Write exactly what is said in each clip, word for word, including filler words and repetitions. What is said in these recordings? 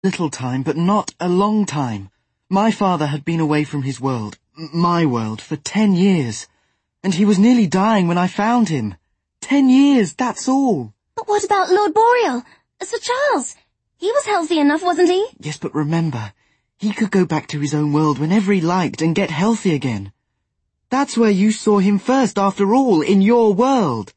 Little time, but not a long time. My father had been away from his world, my world, for ten years. And he was nearly dying when I found him. Ten years, that's all. But what about Lord Boreal? Sir Charles? He was healthy enough, wasn't he? Yes, but remember, he could go back to his own world whenever he liked and get healthy again. That's where you saw him first, after all, in your world.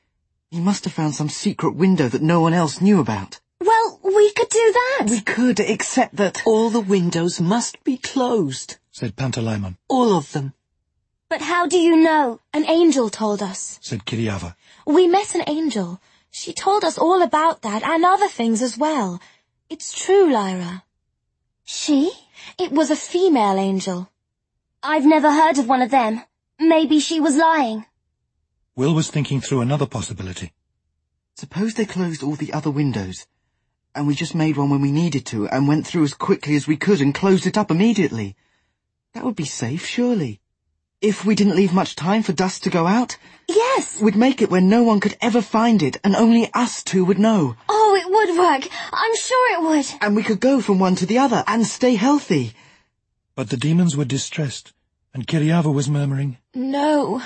He must have found some secret window that no one else knew about. Well, we could do that. We could, except that... All the windows must be closed, said Pantalaimon. All of them. But how do you know? An angel told us, said Kiriava. We met an angel. She told us all about that and other things as well. It's true, Lyra. She? It was a female angel. I've never heard of one of them. Maybe she was lying. Will was thinking through another possibility. Suppose they closed all the other windows, and we just made one when we needed to and went through as quickly as we could and closed it up immediately. That would be safe, surely. If we didn't leave much time for dust to go out... Yes! We'd make it where no one could ever find it, and only us two would know. Oh, it would work. I'm sure it would. And we could go from one to the other and stay healthy. But the demons were distressed, and Kiriava was murmuring, No,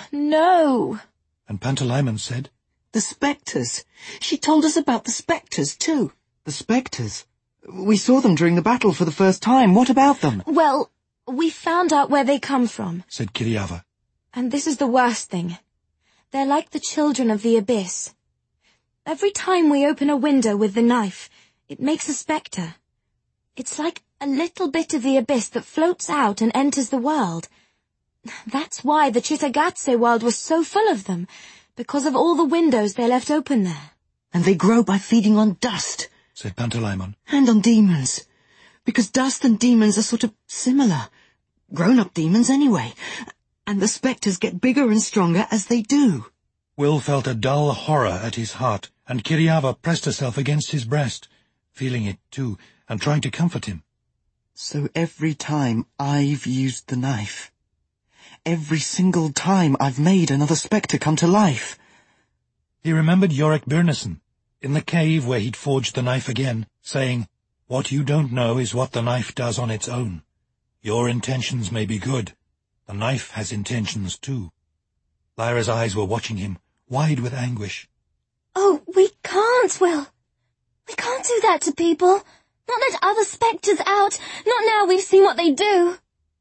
no. And Pantalaimon said, The spectres. She told us about the spectres, too. The spectres? We saw them during the battle for the first time. What about them? Well, we found out where they come from, said Kiriava. And this is the worst thing. They're like the children of the abyss. Every time we open a window with the knife, it makes a spectre. It's like a little bit of the abyss that floats out and enters the world. That's why the Cittàgazze world was so full of them, because of all the windows they left open there. And they grow by feeding on dust, said Pantalaimon. And on demons. Because dust and demons are sort of similar. Grown-up demons anyway. And the spectres get bigger and stronger as they do. Will felt a dull horror at his heart, and Kiriava pressed herself against his breast, feeling it too, and trying to comfort him. So every time I've used the knife, every single time I've made another spectre come to life. He remembered Yorick Byrnison, in the cave where he'd forged the knife again, saying, What you don't know is what the knife does on its own. Your intentions may be good. The knife has intentions too. Lyra's eyes were watching him, wide with anguish. Oh, we can't, Will. We can't do that to people. Not let other spectres out. Not now we've seen what they do.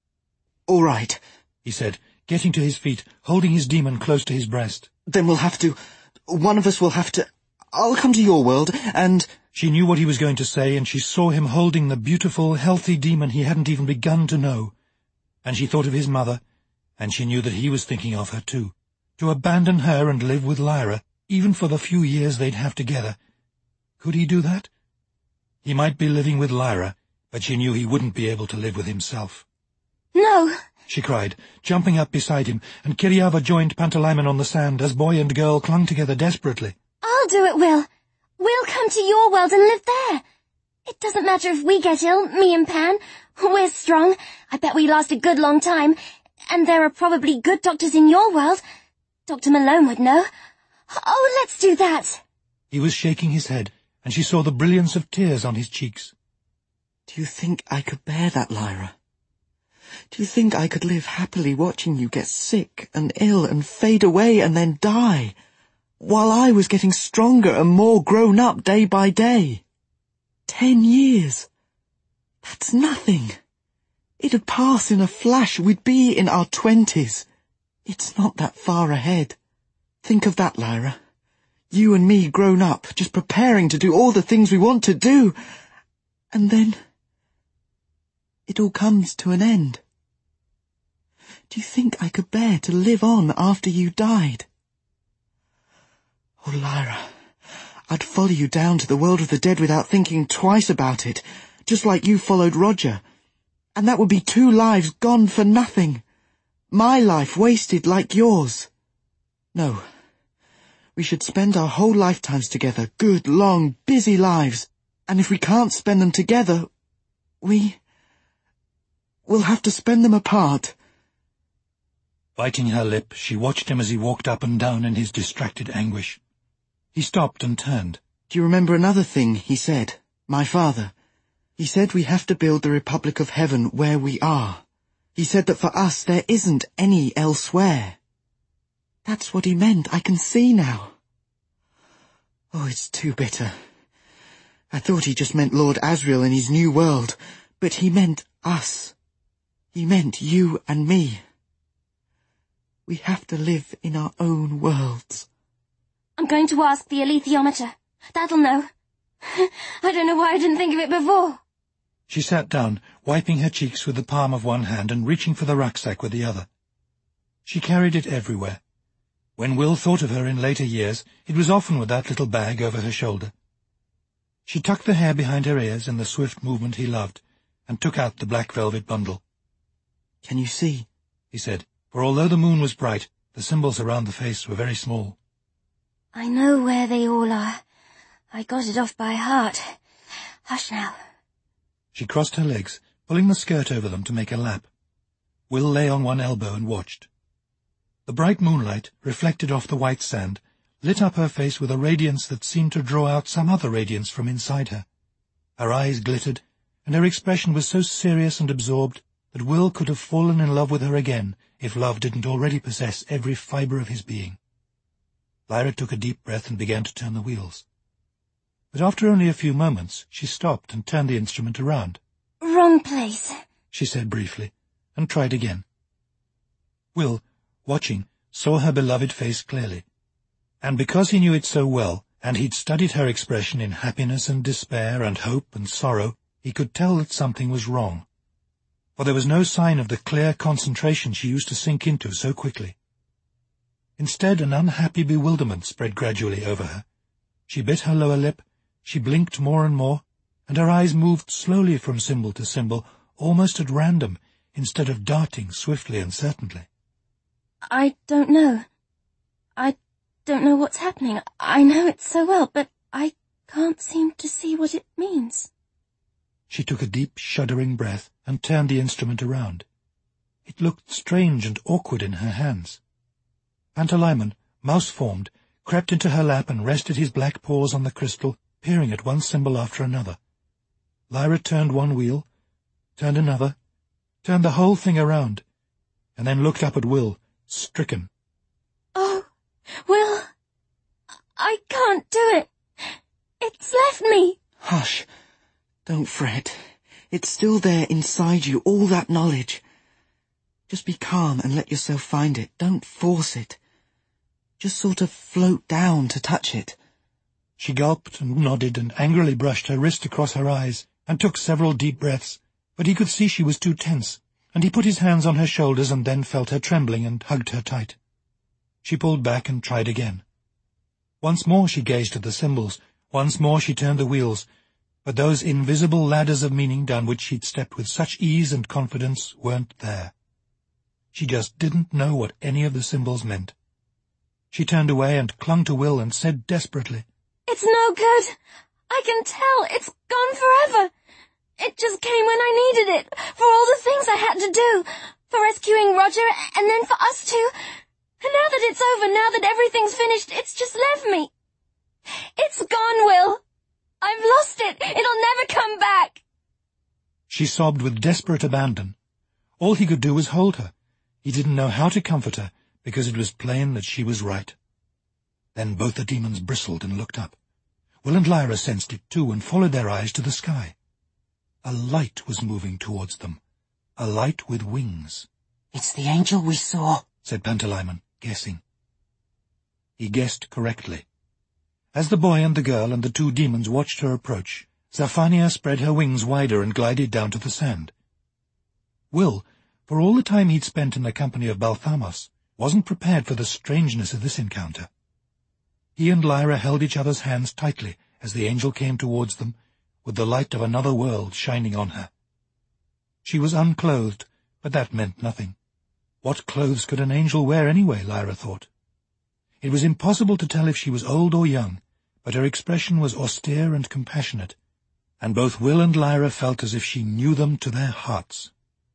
All right, he said, getting to his feet, holding his demon close to his breast. Then we'll have to... One of us will have to... I'll come to your world, and... She knew what he was going to say, and she saw him holding the beautiful, healthy demon he hadn't even begun to know. And she thought of his mother, and she knew that he was thinking of her too. To abandon her and live with Lyra, even for the few years they'd have together. Could he do that? He might be living with Lyra, but she knew he wouldn't be able to live with himself. No! She cried, jumping up beside him, and Kiriava joined Pantalaimon on the sand as boy and girl clung together desperately. I'll do it, Will. We'll come to your world and live there. It doesn't matter if we get ill, me and Pan. We're strong. I bet we last a good long time. And there are probably good doctors in your world. Doctor Malone would know. Oh, let's do that. He was shaking his head, and she saw the brilliance of tears on his cheeks. Do you think I could bear that, Lyra? Do you think I could live happily watching you get sick and ill and fade away and then die, while I was getting stronger and more grown up day by day? Ten years. That's nothing. It'd pass in a flash. We'd be in our twenties. It's not that far ahead. Think of that, Lyra. You and me grown up, just preparing to do all the things we want to do. And then... it all comes to an end. Do you think I could bear to live on after you died? Oh, Lyra, I'd follow you down to the world of the dead without thinking twice about it, just like you followed Roger. And that would be two lives gone for nothing. My life wasted like yours. No, we should spend our whole lifetimes together, good, long, busy lives. And if we can't spend them together, we... we'll have to spend them apart. Biting her lip, she watched him as he walked up and down in his distracted anguish. He stopped and turned. Do you remember another thing he said, my father? He said we have to build the Republic of Heaven where we are. He said that for us there isn't any elsewhere. That's what he meant, I can see now. Oh, it's too bitter. I thought he just meant Lord Asriel and his new world, but he meant us. He meant you and me. We have to live in our own worlds. I'm going to ask the alethiometer. That'll know. I don't know why I didn't think of it before. She sat down, wiping her cheeks with the palm of one hand and reaching for the rucksack with the other. She carried it everywhere. When Will thought of her in later years, it was often with that little bag over her shoulder. She tucked the hair behind her ears in the swift movement he loved, and took out the black velvet bundle. Can you see? He said, for although the moon was bright, the symbols around the face were very small. I know where they all are. I got it off by heart. Hush now. She crossed her legs, pulling the skirt over them to make a lap. Will lay on one elbow and watched. The bright moonlight, reflected off the white sand, lit up her face with a radiance that seemed to draw out some other radiance from inside her. Her eyes glittered, and her expression was so serious and absorbed that Will could have fallen in love with her again if love didn't already possess every fibre of his being. Lyra took a deep breath and began to turn the wheels. But after only a few moments, she stopped and turned the instrument around. Wrong place, she said briefly, and tried again. Will, watching, saw her beloved face clearly. And because he knew it so well, and he'd studied her expression in happiness and despair and hope and sorrow, he could tell that something was wrong. For there was no sign of the clear concentration she used to sink into so quickly. Instead, an unhappy bewilderment spread gradually over her. She bit her lower lip, she blinked more and more, and her eyes moved slowly from symbol to symbol, almost at random, instead of darting swiftly and certainly. I don't know. I don't know what's happening. I know it so well, but I can't seem to see what it means. She took a deep, shuddering breath and turned the instrument around. It looked strange and awkward in her hands. Pantalaimon, mouse-formed, crept into her lap and rested his black paws on the crystal, peering at one symbol after another. Lyra turned one wheel, turned another, turned the whole thing around, and then looked up at Will, stricken. Oh, Will, I can't do it. It's left me. Hush. Don't fret. It's still there inside you, all that knowledge. Just be calm and let yourself find it. Don't force it. Just sort of float down to touch it. She gulped and nodded and angrily brushed her wrist across her eyes and took several deep breaths, but he could see she was too tense, and he put his hands on her shoulders and then felt her trembling and hugged her tight. She pulled back and tried again. Once more she gazed at the symbols, once more she turned the wheels, but those invisible ladders of meaning down which she'd stepped with such ease and confidence weren't there. She just didn't know what any of the symbols meant. She turned away and clung to Will and said desperately, It's no good. I can tell. It's gone forever. It just came when I needed it, for all the things I had to do, for rescuing Roger, and then for us two. And now that it's over, now that everything's finished, it's just left me. It's gone, Will. I've lost it. It'll never come back. She sobbed with desperate abandon. All he could do was hold her. He didn't know how to comfort her, because it was plain that she was right. Then both the demons bristled and looked up. Will and Lyra sensed it too and followed their eyes to the sky. A light was moving towards them, a light with wings. It's the angel we saw, said Pantalaimon, guessing. He guessed correctly. As the boy and the girl and the two demons watched her approach, Zaphania spread her wings wider and glided down to the sand. Will, for all the time he'd spent in the company of Balthamos, wasn't prepared for the strangeness of this encounter. He and Lyra held each other's hands tightly as the angel came towards them, with the light of another world shining on her. She was unclothed, but that meant nothing. What clothes could an angel wear anyway, Lyra thought. It was impossible to tell if she was old or young, but her expression was austere and compassionate, and both Will and Lyra felt as if she knew them to their hearts.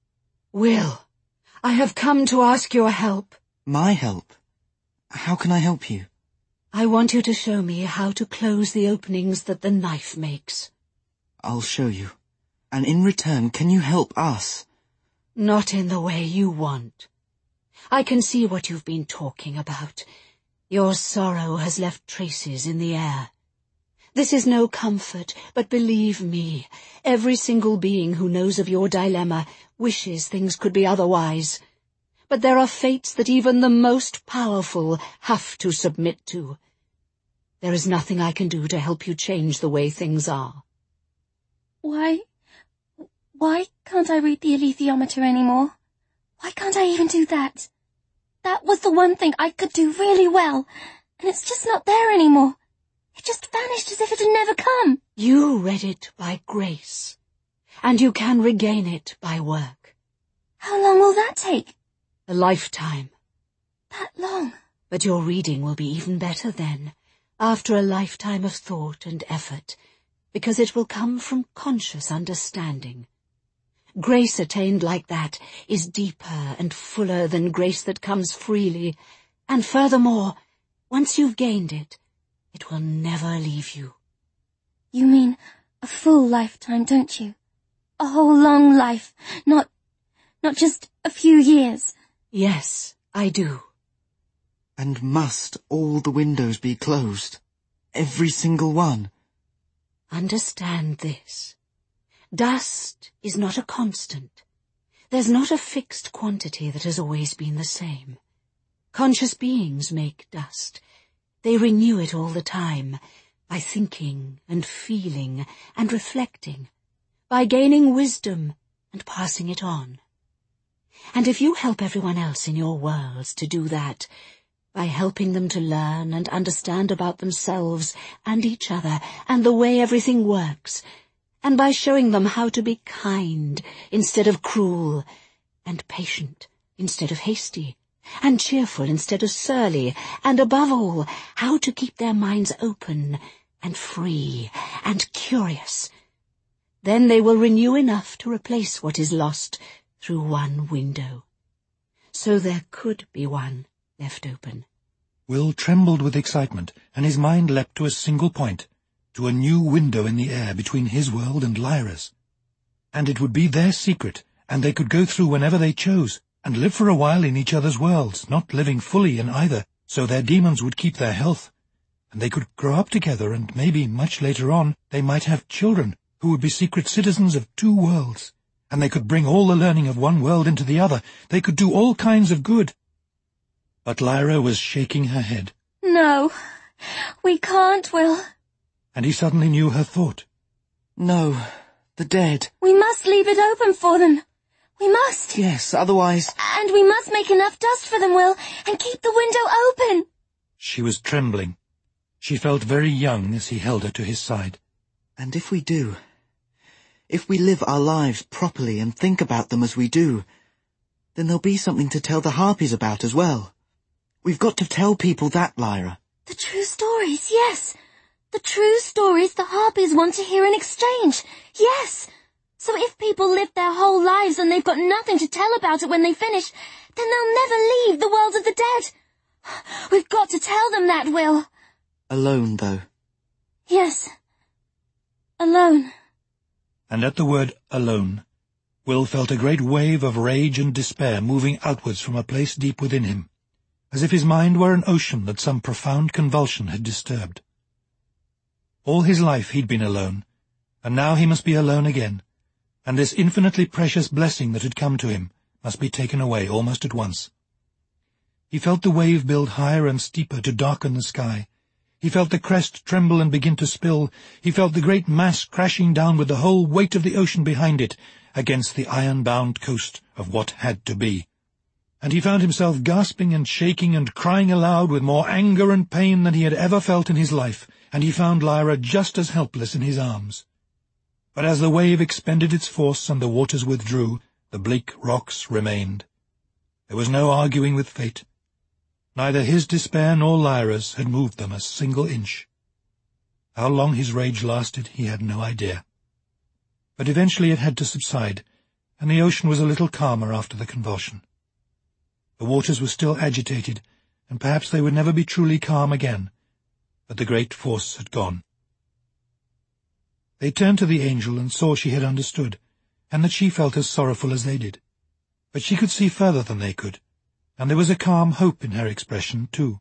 Will, I have come to ask your help. My help? How can I help you? I want you to show me how to close the openings that the knife makes. I'll show you. And in return, can you help us? Not in the way you want. I can see what you've been talking about. Your sorrow has left traces in the air. This is no comfort, but believe me, every single being who knows of your dilemma wishes things could be otherwise. But there are fates that even the most powerful have to submit to. There is nothing I can do to help you change the way things are. Why... Why can't I read the alethiometer anymore? Why can't I even do that? That was the one thing I could do really well, and it's just not there anymore. It just vanished as if it had never come. You read it by grace, and you can regain it by work. How long will that take? A lifetime. That long? But your reading will be even better then, after a lifetime of thought and effort, because it will come from conscious understanding. Grace attained like that is deeper and fuller than grace that comes freely, and furthermore, once you've gained it, it will never leave you. You mean a full lifetime, don't you? A whole long life, not, not just a few years. Yes, I do. And must all the windows be closed? Every single one? Understand this. Dust is not a constant. There's not a fixed quantity that has always been the same. Conscious beings make dust. They renew it all the time, by thinking and feeling and reflecting, by gaining wisdom and passing it on. And if you help everyone else in your worlds to do that, by helping them to learn and understand about themselves and each other and the way everything works, and by showing them how to be kind instead of cruel, and patient instead of hasty, and cheerful instead of surly, and above all, how to keep their minds open and free and curious, then they will renew enough to replace what is lost through one window. So there could be one left open. Will trembled with excitement, and his mind leapt to a single point, to a new window in the air between his world and Lyra's. And it would be their secret, and they could go through whenever they chose, and live for a while in each other's worlds, not living fully in either, so their demons would keep their health. And they could grow up together, and maybe, much later on, they might have children, who would be secret citizens of two worlds. And they could bring all the learning of one world into the other. They could do all kinds of good. But Lyra was shaking her head. No, we can't, Will. And he suddenly knew her thought. No, the dead. We must leave it open for them. We must. Yes, otherwise... And we must make enough dust for them, Will, and keep the window open. She was trembling. She felt very young as he held her to his side. And if we do, if we live our lives properly and think about them as we do, then there'll be something to tell the Harpies about as well. We've got to tell people that, Lyra. The true stories, yes. The true stories the Harpies want to hear in exchange, yes. So if people live their whole lives and they've got nothing to tell about it when they finish, then they'll never leave the world of the dead. We've got to tell them that, Will. Alone, though. Yes. Alone. And at the word alone, Will felt a great wave of rage and despair moving outwards from a place deep within him, as if his mind were an ocean that some profound convulsion had disturbed. All his life he'd been alone, and now he must be alone again, and this infinitely precious blessing that had come to him must be taken away almost at once. He felt the wave build higher and steeper to darken the sky. He felt the crest tremble and begin to spill. He felt the great mass crashing down with the whole weight of the ocean behind it against the iron-bound coast of what had to be. And he found himself gasping and shaking and crying aloud with more anger and pain than he had ever felt in his life, and he found Lyra just as helpless in his arms. But as the wave expended its force and the waters withdrew, the bleak rocks remained. There was no arguing with fate. Neither his despair nor Lyra's had moved them a single inch. How long his rage lasted, he had no idea. But eventually it had to subside, and the ocean was a little calmer after the convulsion. The waters were still agitated, and perhaps they would never be truly calm again, but the great force had gone. They turned to the angel and saw she had understood, and that she felt as sorrowful as they did. But she could see further than they could, and there was a calm hope in her expression, too.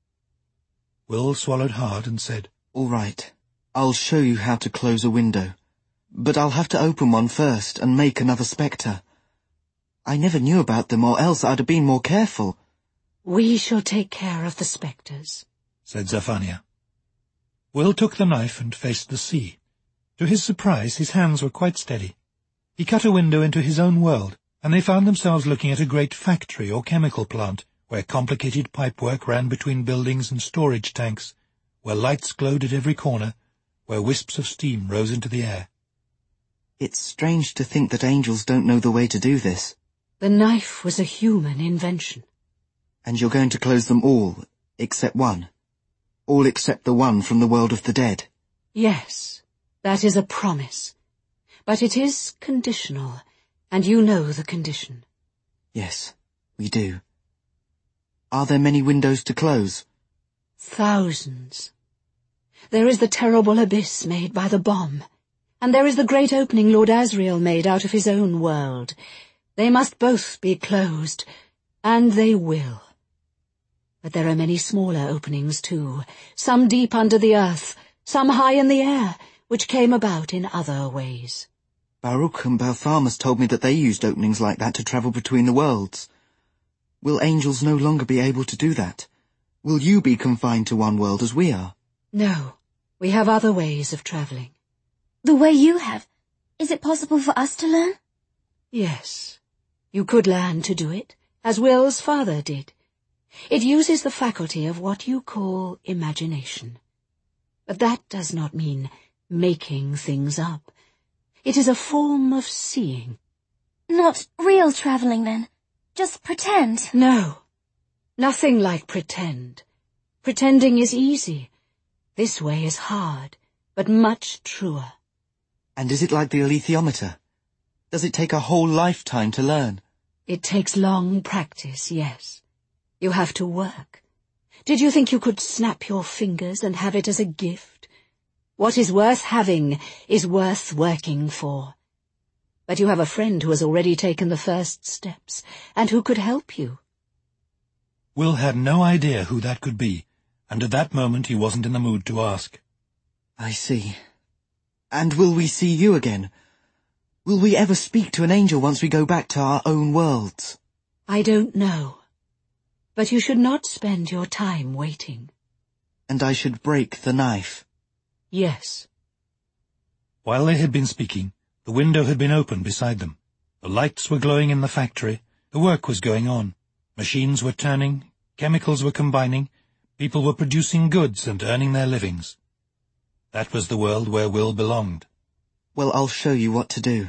Will swallowed hard and said, "All right, I'll show you how to close a window. But I'll have to open one first and make another spectre. I never knew about them, or else I'd have been more careful." "We shall take care of the spectres," said Zephaniah. Will took the knife and faced the sea. To his surprise, his hands were quite steady. He cut a window into his own world, and they found themselves looking at a great factory or chemical plant, where complicated pipework ran between buildings and storage tanks, where lights glowed at every corner, where wisps of steam rose into the air. "It's strange to think that angels don't know the way to do this." The knife was a human invention. "And you're going to close them all, except one? All except the one from the world of the dead?" Yes, that is a promise. But it is conditional, and you know the condition. "Yes, we do. Are there many windows to close?" Thousands. There is the terrible abyss made by the bomb, and there is the great opening Lord Asriel made out of his own world. They must both be closed, and they will. But there are many smaller openings too, some deep under the earth, some high in the air, which came about in other ways. Baruch and Balthamas told me that they used openings like that to travel between the worlds. Will angels no longer be able to do that? Will you be confined to one world as we are? No, we have other ways of travelling. The way you have. Is it possible for us to learn? Yes, you could learn to do it, as Will's father did. It uses the faculty of what you call imagination. But that does not mean making things up. It is a form of seeing. Not real travelling, then? Just pretend? No, nothing like pretend. Pretending is easy. This way is hard, but much truer. And is it like the alethiometer? Does it take a whole lifetime to learn? It takes long practice, yes. You have to work. Did you think you could snap your fingers and have it as a gift? What is worth having is worth working for. But you have a friend who has already taken the first steps, and who could help you. Will had no idea who that could be, and at that moment he wasn't in the mood to ask. I see. And will we see you again? Will we ever speak to an angel once we go back to our own worlds? I don't know. But you should not spend your time waiting. And I should break the knife? Yes. While they had been speaking, the window had been opened beside them. The lights were glowing in the factory. The work was going on. Machines were turning. Chemicals were combining. People were producing goods and earning their livings. That was the world where Will belonged. Well, I'll show you what to do.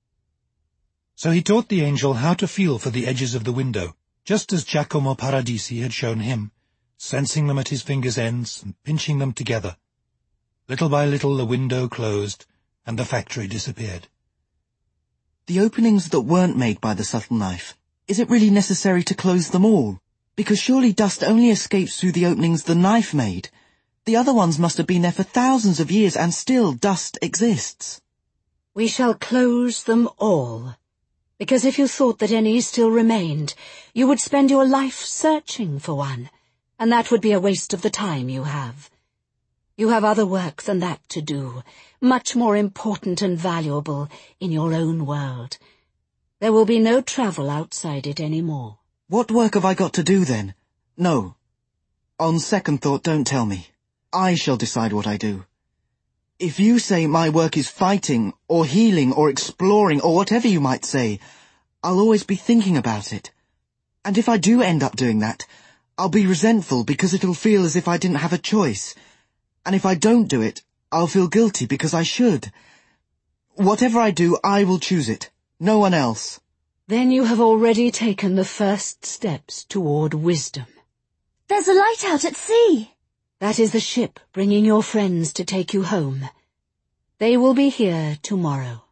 So he taught the angel how to feel for the edges of the window, just as Giacomo Paradisi had shown him, sensing them at his fingers' ends and pinching them together. Little by little the window closed, and the factory disappeared. The openings that weren't made by the subtle knife, is it really necessary to close them all? Because surely dust only escapes through the openings the knife made. The other ones must have been there for thousands of years, and still dust exists. We shall close them all, because if you thought that any still remained, you would spend your life searching for one, and that would be a waste of the time you have. You have other work than that to do, much more important and valuable in your own world. There will be no travel outside it any more. What work have I got to do then? No. On second thought, don't tell me. I shall decide what I do. If you say my work is fighting, or healing, or exploring, or whatever you might say, I'll always be thinking about it. And if I do end up doing that, I'll be resentful because it'll feel as if I didn't have a choice. And if I don't do it, I'll feel guilty because I should. Whatever I do, I will choose it. No one else. Then you have already taken the first steps toward wisdom. There's a light out at sea. That is the ship bringing your friends to take you home. They will be here tomorrow.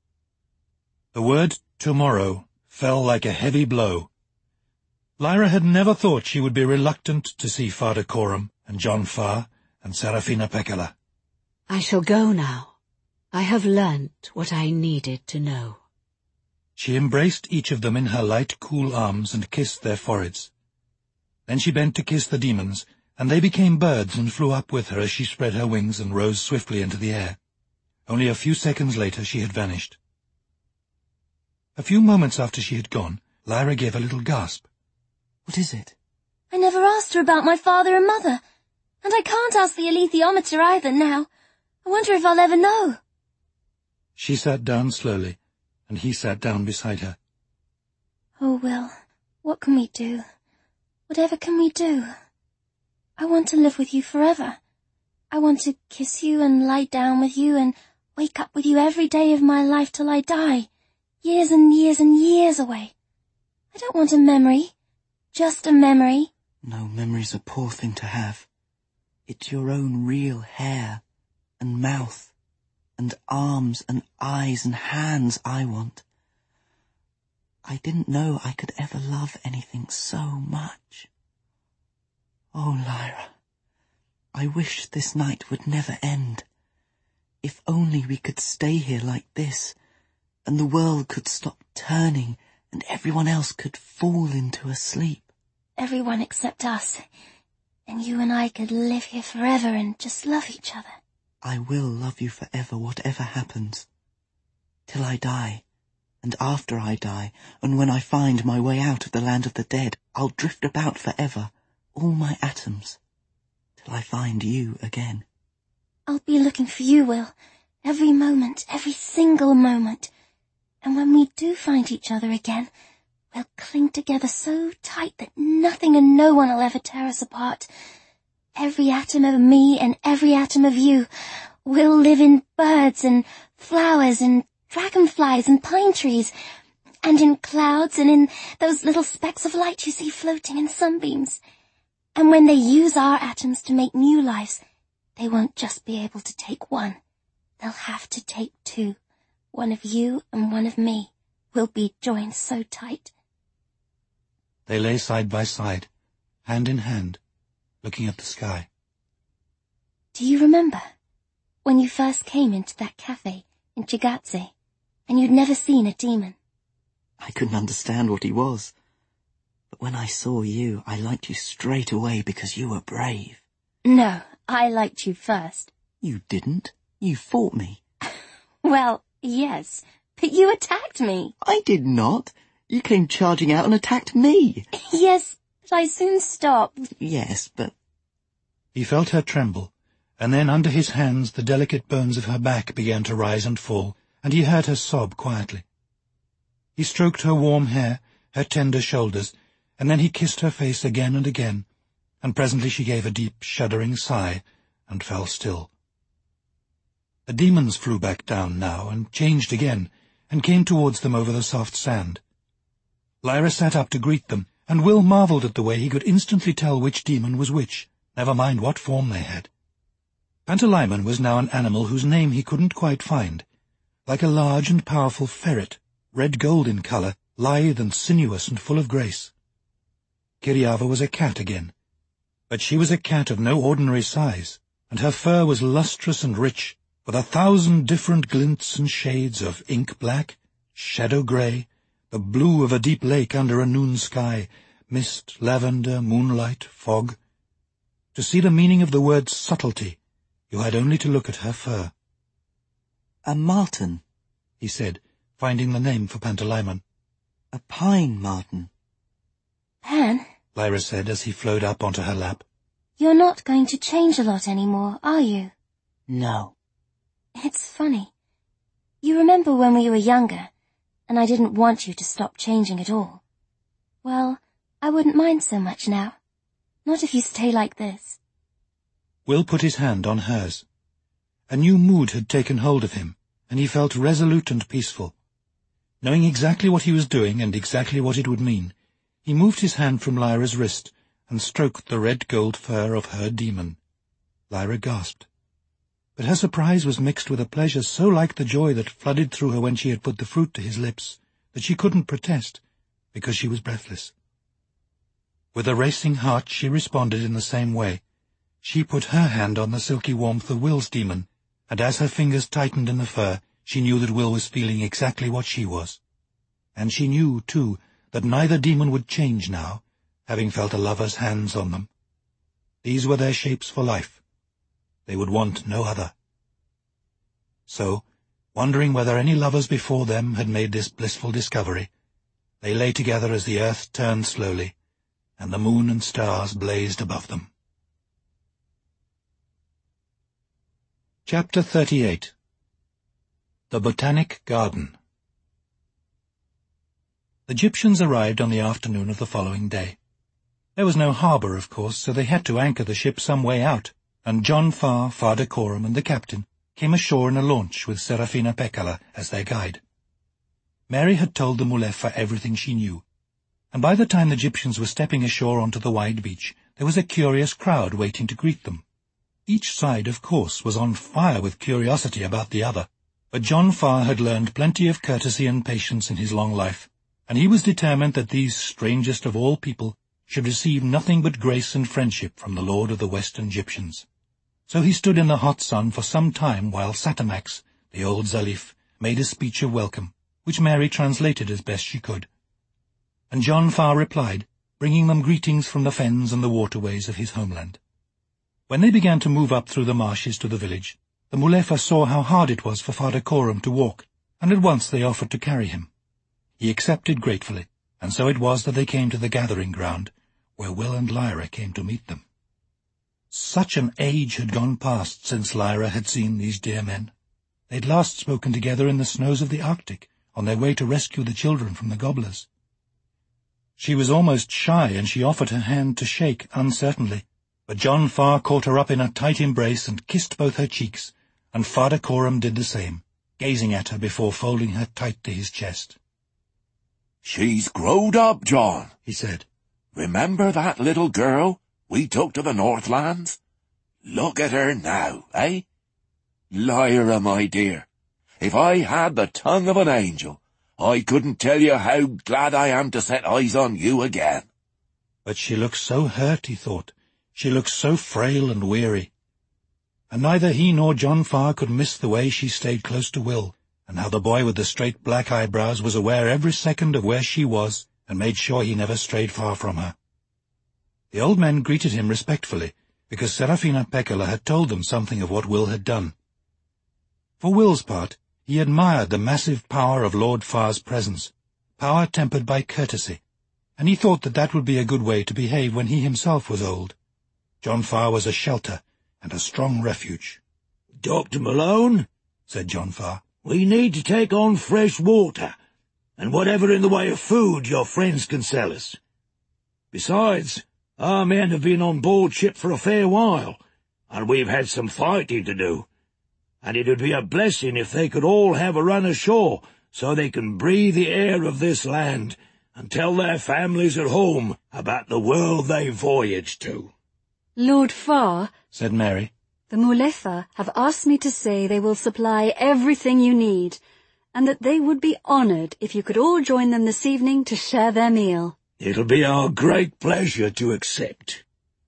The word tomorrow fell like a heavy blow. Lyra had never thought she would be reluctant to see Father Coram and John Farr and Serafina Pekkala. I shall go now. I have learnt what I needed to know. She embraced each of them in her light, cool arms and kissed their foreheads. Then she bent to kiss the demons, and they became birds and flew up with her as she spread her wings and rose swiftly into the air. Only a few seconds later she had vanished. A few moments after she had gone, Lyra gave a little gasp. What is it? I never asked her about my father and mother, and I can't ask the alethiometer either now. I wonder if I'll ever know. She sat down slowly, and he sat down beside her. Oh, Will, what can we do? Whatever can we do? I want to live with you forever. I want to kiss you and lie down with you and wake up with you every day of my life till I die, years and years and years away. I don't want a memory, just a memory. No, memory's a poor thing to have. It's your own real hair and mouth and arms and eyes and hands I want. I didn't know I could ever love anything so much. Oh, Lyra, I wish this night would never end. If only we could stay here like this, and the world could stop turning, and everyone else could fall into a sleep. Everyone except us, and you and I could live here forever and just love each other. I will love you forever, whatever happens. Till I die, and after I die, and when I find my way out of the land of the dead, I'll drift about forever, all my atoms, till I find you again. I'll be looking for you, Will, every moment, every single moment. And when we do find each other again, we'll cling together so tight that nothing and no one will ever tear us apart. Every atom of me and every atom of you will live in birds and flowers and dragonflies and pine trees, and in clouds and in those little specks of light you see floating in sunbeams. And when they use our atoms to make new lives, they won't just be able to take one. They'll have to take two. One of you and one of me will be joined so tight. They lay side by side, hand in hand, looking at the sky. Do you remember when you first came into that cafe in Chigatze, and you'd never seen a demon? I couldn't understand what he was. But when I saw you, I liked you straight away because you were brave. No, I liked you first. You didn't. You fought me. Well, yes, but you attacked me. I did not. You came charging out and attacked me. Yes, but I soon stopped. Yes, but... He felt her tremble, and then under his hands the delicate bones of her back began to rise and fall, and he heard her sob quietly. He stroked her warm hair, her tender shoulders, and then he kissed her face again and again, and presently she gave a deep, shuddering sigh and fell still. The demons flew back down now, and changed again, and came towards them over the soft sand. Lyra sat up to greet them, and Will marvelled at the way he could instantly tell which demon was which, never mind what form they had. Pantalaimon was now an animal whose name he couldn't quite find, like a large and powerful ferret, red-gold in colour, lithe and sinuous and full of grace. Kiriava was a cat again, but she was a cat of no ordinary size, and her fur was lustrous and rich, with a thousand different glints and shades of ink-black, shadow-grey, the blue of a deep lake under a noon sky, mist, lavender, moonlight, fog. To see the meaning of the word subtlety, you had only to look at her fur. A marten, he said, finding the name for Pantalaimon. A pine marten. Pan, Lyra said as he flowed up onto her lap. You're not going to change a lot anymore, are you? No. It's funny. You remember when we were younger, and I didn't want you to stop changing at all? Well, I wouldn't mind so much now. Not if you stay like this. Will put his hand on hers. A new mood had taken hold of him, and he felt resolute and peaceful. Knowing exactly what he was doing and exactly what it would mean, he moved his hand from Lyra's wrist and stroked the red-gold fur of her demon. Lyra gasped. But her surprise was mixed with a pleasure so like the joy that flooded through her when she had put the fruit to his lips, that she couldn't protest, because she was breathless. With a racing heart she responded in the same way. She put her hand on the silky warmth of Will's demon, and as her fingers tightened in the fur, she knew that Will was feeling exactly what she was. and she knew, too, that neither demon would change now, having felt a lover's hands on them. These were their shapes for life. They would want no other. So, wondering whether any lovers before them had made this blissful discovery, they lay together as the earth turned slowly, and the moon and stars blazed above them. Chapter thirty-eight. The Botanic Garden. The Egyptians arrived on the afternoon of the following day. There was no harbour, of course, so they had to anchor the ship some way out, and John Farr, Father Coram, and the captain came ashore in a launch with Serafina Pekkala as their guide. Mary had told the Mulefa everything she knew, and by the time the Egyptians were stepping ashore onto the wide beach, there was a curious crowd waiting to greet them. Each side, of course, was on fire with curiosity about the other, but John Farr had learned plenty of courtesy and patience in his long life, and he was determined that these strangest of all people should receive nothing but grace and friendship from the Lord of the Western Egyptians. So he stood in the hot sun for some time while Satamax, the old Zalif, made a speech of welcome, which Mary translated as best she could. And John Farr replied, bringing them greetings from the fens and the waterways of his homeland. When they began to move up through the marshes to the village, the Mulefa saw how hard it was for Father Coram to walk, and at once they offered to carry him. He accepted gratefully, and so it was that they came to the gathering ground, where Will and Lyra came to meet them. Such an age had gone past since Lyra had seen these dear men. They'd last spoken together in the snows of the Arctic, on their way to rescue the children from the gobblers. She was almost shy, and she offered her hand to shake uncertainly, but John Farr caught her up in a tight embrace and kissed both her cheeks, and Father Coram did the same, gazing at her before folding her tight to his chest. "She's growed up, John," he said. "Remember that little girl we took to the Northlands? Look at her now, eh? Lyra, my dear, if I had the tongue of an angel, I couldn't tell you how glad I am to set eyes on you again." But she looked so hurt, he thought. She looked so frail and weary. And neither he nor John Farr could miss the way she stayed close to Will, and how the boy with the straight black eyebrows was aware every second of where she was, and made sure he never strayed far from her. The old men greeted him respectfully, because Serafina Pekkala had told them something of what Will had done. For Will's part, he admired the massive power of Lord Farr's presence, power tempered by courtesy, and he thought that that would be a good way to behave when he himself was old. John Farr was a shelter and a strong refuge. "Doctor Malone," said John Farr, "we need to take on fresh water, and whatever in the way of food your friends can sell us. Besides, our men have been on board ship for a fair while, and we've had some fighting to do, and it would be a blessing if they could all have a run ashore so they can breathe the air of this land and tell their families at home about the world they voyaged to." "Lord Farr," said Mary, "the Mulefa have asked me to say they will supply everything you need, and that they would be honoured if you could all join them this evening to share their meal." "It'll be our great pleasure to accept."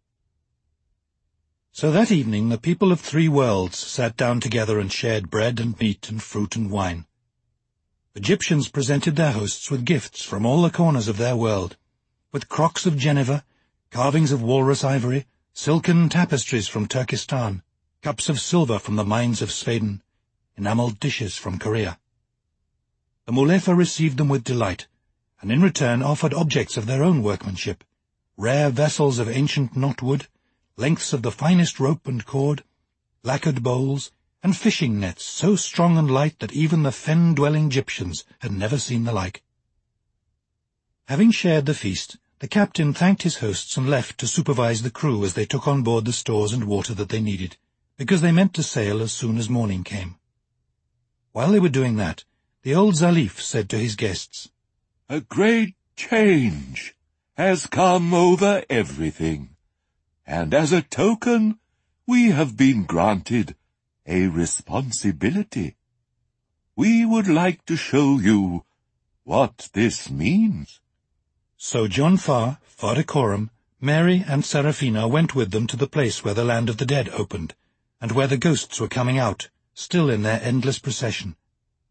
So that evening the people of three worlds sat down together and shared bread and meat and fruit and wine. The Egyptians presented their hosts with gifts from all the corners of their world, with crocks of Geneva, carvings of walrus ivory, silken tapestries from Turkestan, cups of silver from the mines of Sweden, enamelled dishes from Korea. The Mulefa received them with delight, and in return offered objects of their own workmanship, rare vessels of ancient knotwood, lengths of the finest rope and cord, lacquered bowls, and fishing nets so strong and light that even the fen-dwelling Egyptians had never seen the like. Having shared the feast, the captain thanked his hosts and left to supervise the crew as they took on board the stores and water that they needed, because they meant to sail as soon as morning came. While they were doing that, the old Zalif said to his guests, "A great change has come over everything, and as a token we have been granted a responsibility. We would like to show you what this means." So John Farr, Father Coram, Mary and Serafina went with them to the place where the land of the dead opened, and where the ghosts were coming out, still in their endless procession.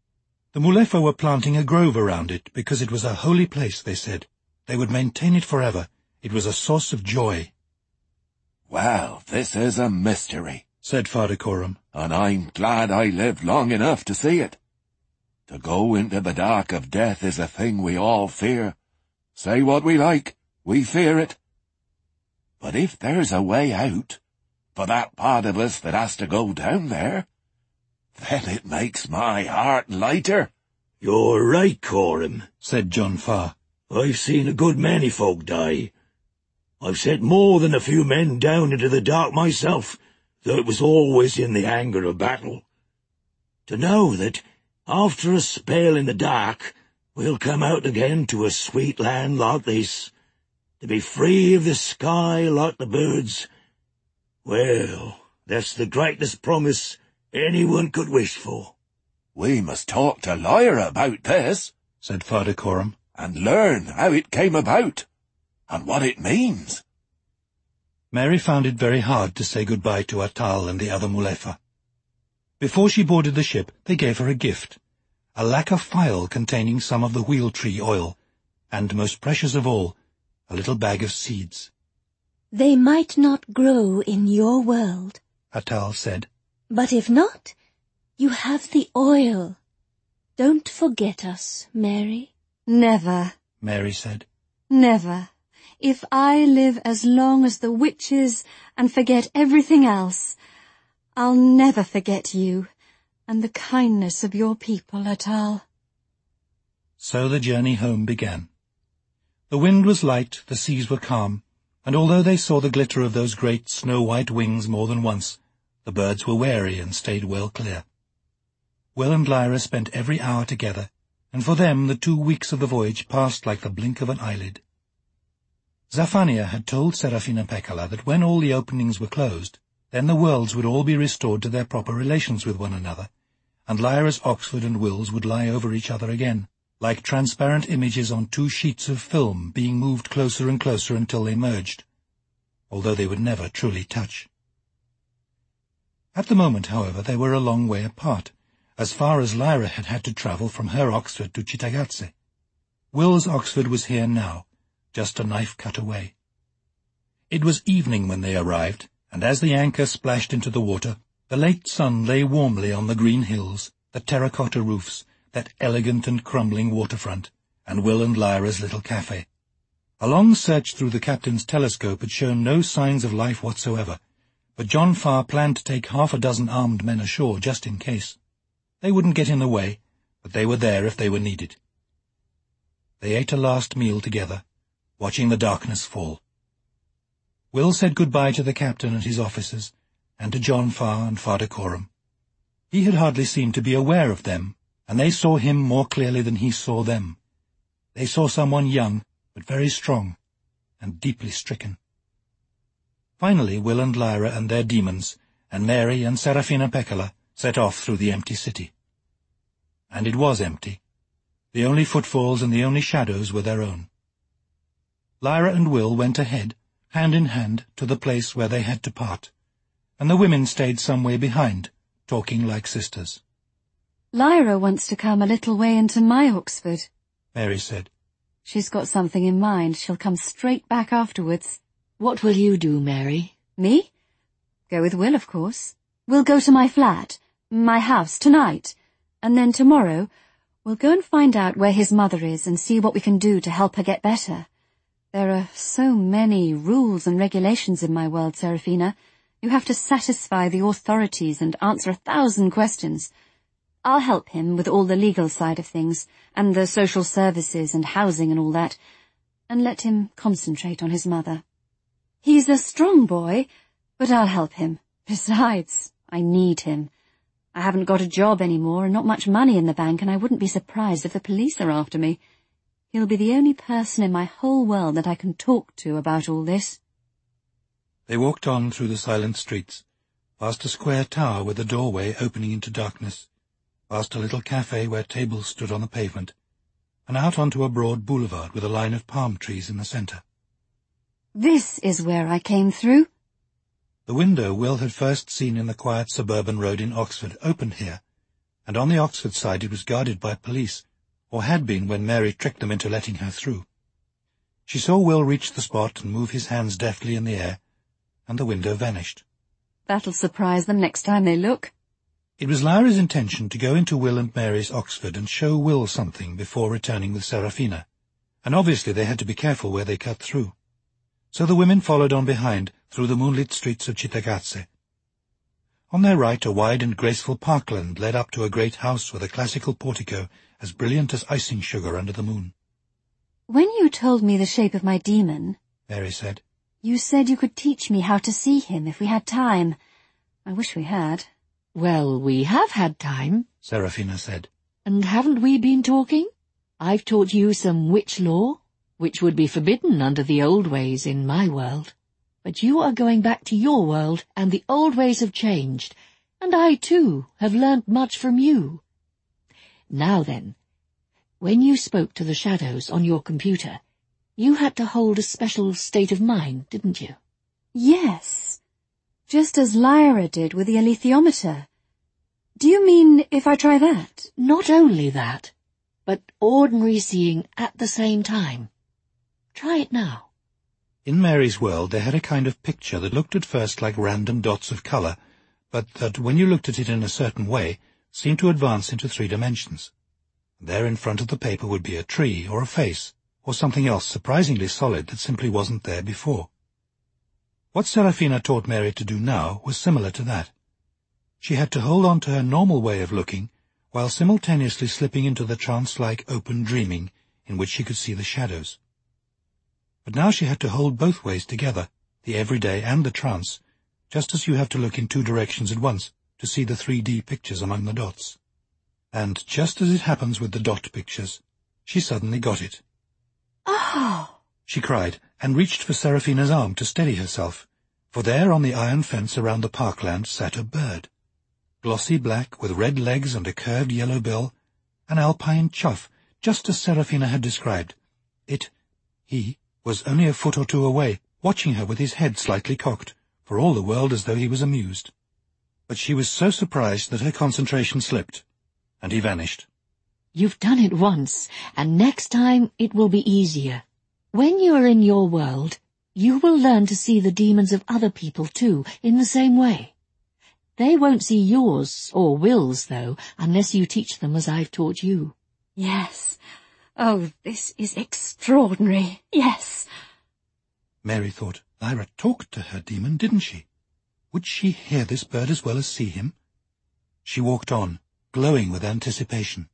The Mulefa were planting a grove around it because it was a holy place, they said. They would maintain it forever. It was a source of joy. "Well, this is a mystery," said Father Coram, "and I'm glad I lived long enough to see it. To go into the dark of death is a thing we all fear. Say what we like, we fear it. But if there's a way out, for that part of us that has to go down there, then it makes my heart lighter." "You're right, Coram," said John Farr. "I've seen a good many folk die. I've sent more than a few men down into the dark myself, though it was always in the anger of battle. To know that, after a spell in the dark, we'll come out again to a sweet land like this, to be free of the sky like the birds, well, that's the greatest promise anyone could wish for." "We must talk to Lyra about this," said Father Coram, "and learn how it came about, and what it means." Mary found it very hard to say goodbye to Atal and the other Mulefa. Before she boarded the ship, they gave her a gift, a lacquer phial containing some of the wheel tree oil, and, most precious of all, a little bag of seeds. "They might not grow in your world," Atal said, "but if not, you have the oil. Don't forget us, Mary." "Never," Mary said. "Never. If I live as long as the witches and forget everything else, I'll never forget you and the kindness of your people, Atal." So the journey home began. The wind was light, the seas were calm, and although they saw the glitter of those great snow-white wings more than once, the birds were wary and stayed well clear. Will and Lyra spent every hour together, and for them the two weeks of the voyage passed like the blink of an eyelid. Zaphania had told Serafina Pekkala that when all the openings were closed, then the worlds would all be restored to their proper relations with one another, and Lyra's Oxford and Will's would lie over each other again, like transparent images on two sheets of film being moved closer and closer until they merged, although they would never truly touch. At the moment, however, they were a long way apart, as far as Lyra had had to travel from her Oxford to Cittagazze. Will's Oxford was here now, just a knife cut away. It was evening when they arrived, and as the anchor splashed into the water, the late sun lay warmly on the green hills, the terracotta roofs, that elegant and crumbling waterfront, and Will and Lyra's little cafe. A long search through the captain's telescope had shown no signs of life whatsoever, but John Farr planned to take half a dozen armed men ashore just in case. They wouldn't get in the way, but they were there if they were needed. They ate a last meal together, watching the darkness fall. Will said goodbye to the captain and his officers, and to John Farr and Father Coram. He had hardly seemed to be aware of them, and they saw him more clearly than he saw them. They saw someone young, but very strong, and deeply stricken. Finally Will and Lyra and their demons, and Mary and Serafina Pekkala, set off through the empty city. And it was empty. The only footfalls and the only shadows were their own. Lyra and Will went ahead, hand in hand, to the place where they had to part, and the women stayed some way behind, talking like sisters. "Lyra wants to come a little way into my Oxford," Mary said. "She's got something in mind. She'll come straight back afterwards." What will you do, Mary? "Me? Go with Will, of course. We'll go to my flat, my house, tonight, and then tomorrow we'll go and find out where his mother is and see what we can do to help her get better. There are so many rules and regulations in my world, Serafina. You have to satisfy the authorities and answer a thousand questions. I'll help him with all the legal side of things, and the social services and housing and all that, and let him concentrate on his mother. He's a strong boy, but I'll help him. Besides, I need him. I haven't got a job anymore and not much money in the bank, and I wouldn't be surprised if the police are after me. He'll be the only person in my whole world that I can talk to about all this." They walked on through the silent streets, past a square tower with a doorway opening into darkness, past a little cafe where tables stood on the pavement, and out onto a broad boulevard with a line of palm trees in the centre. "This is where I came through." The window Will had first seen in the quiet suburban road in Oxford opened here, and on the Oxford side it was guarded by police, or had been when Mary tricked them into letting her through. She saw Will reach the spot and move his hands deftly in the air, and the window vanished. That'll surprise them next time they look. It was Lyra's intention to go into Will and Mary's Oxford and show Will something before returning with Serafina, and obviously they had to be careful where they cut through. So the women followed on behind through the moonlit streets of Cittagazze. On their right, a wide and graceful parkland led up to a great house with a classical portico as brilliant as icing sugar under the moon. When you told me the shape of my demon, Mary said, you said you could teach me how to see him if we had time. I wish we had. Well, we have had time, Serafina said. And haven't we been talking? I've taught you some witch lore, which would be forbidden under the old ways in my world. But you are going back to your world, and the old ways have changed, and I, too, have learnt much from you. Now then, when you spoke to the shadows on your computer, you had to hold a special state of mind, didn't you? Yes, just as Lyra did with the alethiometer. Do you mean if I try that? Not only that, but ordinary seeing at the same time. Try it now. In Mary's world they had a kind of picture that looked at first like random dots of colour, but that, when you looked at it in a certain way, seemed to advance into three dimensions. There in front of the paper would be a tree, or a face, or something else surprisingly solid that simply wasn't there before. What Serafina taught Mary to do now was similar to that. She had to hold on to her normal way of looking, while simultaneously slipping into the trance-like open dreaming in which she could see the shadows. But now she had to hold both ways together, the everyday and the trance, just as you have to look in two directions at once to see the three D pictures among the dots. And just as it happens with the dot pictures, she suddenly got it. Oh! She cried, and reached for Serafina's arm to steady herself, for there on the iron fence around the parkland sat a bird. Glossy black, with red legs and a curved yellow bill, an alpine chough, just as Serafina had described. It, he, was only a foot or two away, watching her with his head slightly cocked, for all the world as though he was amused. But she was so surprised that her concentration slipped, and he vanished. You've done it once, and next time it will be easier. When you are in your world, you will learn to see the demons of other people too, in the same way. They won't see yours, or Will's, though, unless you teach them as I've taught you. Yes. Oh, this is extraordinary. Yes. Mary thought, Lyra talked to her demon, didn't she? Would she hear this bird as well as see him? She walked on, glowing with anticipation.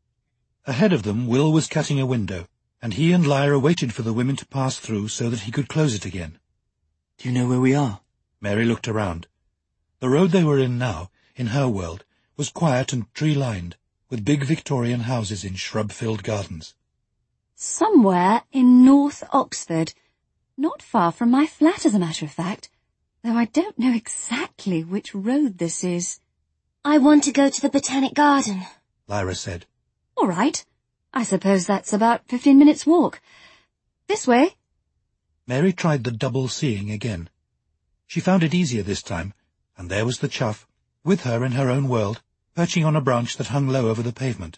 Ahead of them, Will was cutting a window, and he and Lyra waited for the women to pass through so that he could close it again. Do you know where we are? Mary looked around. The road they were in now, in her world, was quiet and tree-lined, with big Victorian houses in shrub-filled gardens. Somewhere in North Oxford. Not far from my flat, as a matter of fact, though I don't know exactly which road this is. I want to go to the Botanic Garden, Lyra said. All right. I suppose that's about fifteen minutes' walk. This way. Mary tried the double seeing again. She found it easier this time, and there was the chough, with her in her own world, perching on a branch that hung low over the pavement.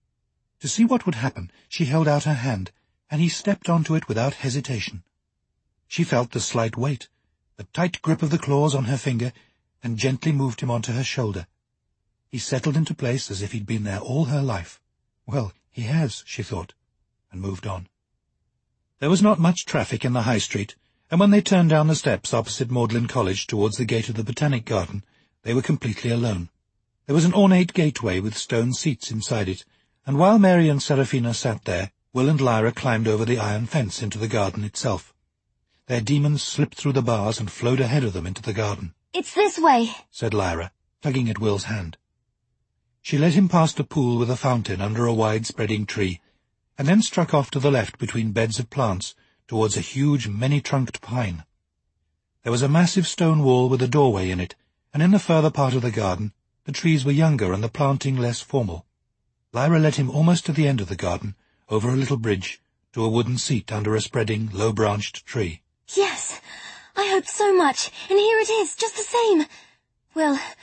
To see what would happen, she held out her hand, and he stepped onto it without hesitation. She felt the slight weight, the tight grip of the claws on her finger, and gently moved him onto her shoulder. He settled into place as if he'd been there all her life. Well, he has, she thought, and moved on. There was not much traffic in the High Street, and when they turned down the steps opposite Magdalen College towards the gate of the Botanic Garden, they were completely alone. There was an ornate gateway with stone seats inside it, and while Mary and Serafina sat there, Will and Lyra climbed over the iron fence into the garden itself. Their demons slipped through the bars and flowed ahead of them into the garden. It's this way, said Lyra, tugging at Will's hand. She led him past a pool with a fountain under a wide-spreading tree, and then struck off to the left between beds of plants towards a huge, many-trunked pine. There was a massive stone wall with a doorway in it, and in the further part of the garden the trees were younger and the planting less formal. Lyra led him almost to the end of the garden, over a little bridge, to a wooden seat under a spreading, low-branched tree. Yes, I hoped so much, and here it is, just the same. Well,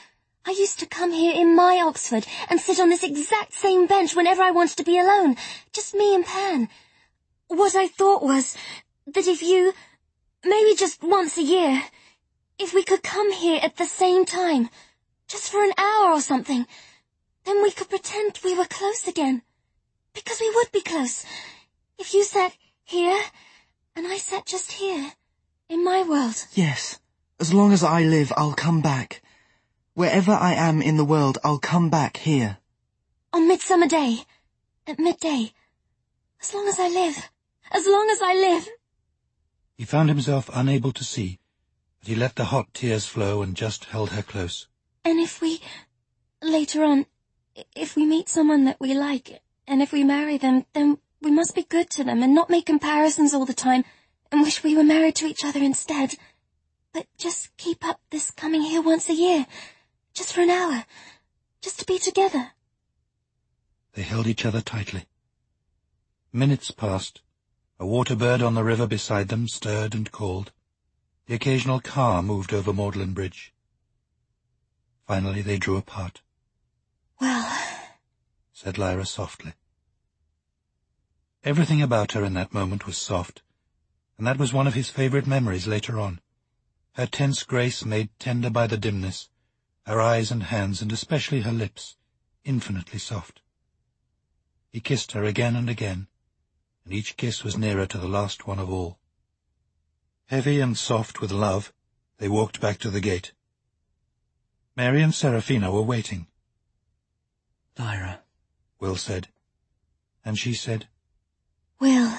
I used to come here in my Oxford and sit on this exact same bench whenever I wanted to be alone, just me and Pan. What I thought was that if you, maybe just once a year, if we could come here at the same time, just for an hour or something, then we could pretend we were close again. Because we would be close. If you sat here, and I sat just here, in my world. Yes. As long as I live, I'll come back. Wherever I am in the world, I'll come back here. On Midsummer Day. At midday. As long as I live. As long as I live. He found himself unable to see, but he let the hot tears flow and just held her close. And if we, later on, if we meet someone that we like, and if we marry them, then we must be good to them and not make comparisons all the time and wish we were married to each other instead. But just keep up this coming here once a year. Just for an hour. Just to be together. They held each other tightly. Minutes passed. A water bird on the river beside them stirred and called. The occasional car moved over Magdalen Bridge. Finally they drew apart. Well, said Lyra softly. Everything about her in that moment was soft, and that was one of his favourite memories later on. Her tense grace made tender by the dimness, her eyes and hands, and especially her lips, infinitely soft. He kissed her again and again, and each kiss was nearer to the last one of all. Heavy and soft with love, they walked back to the gate. Mary and Seraphina were waiting. Lyra, Will said, and she said, Will.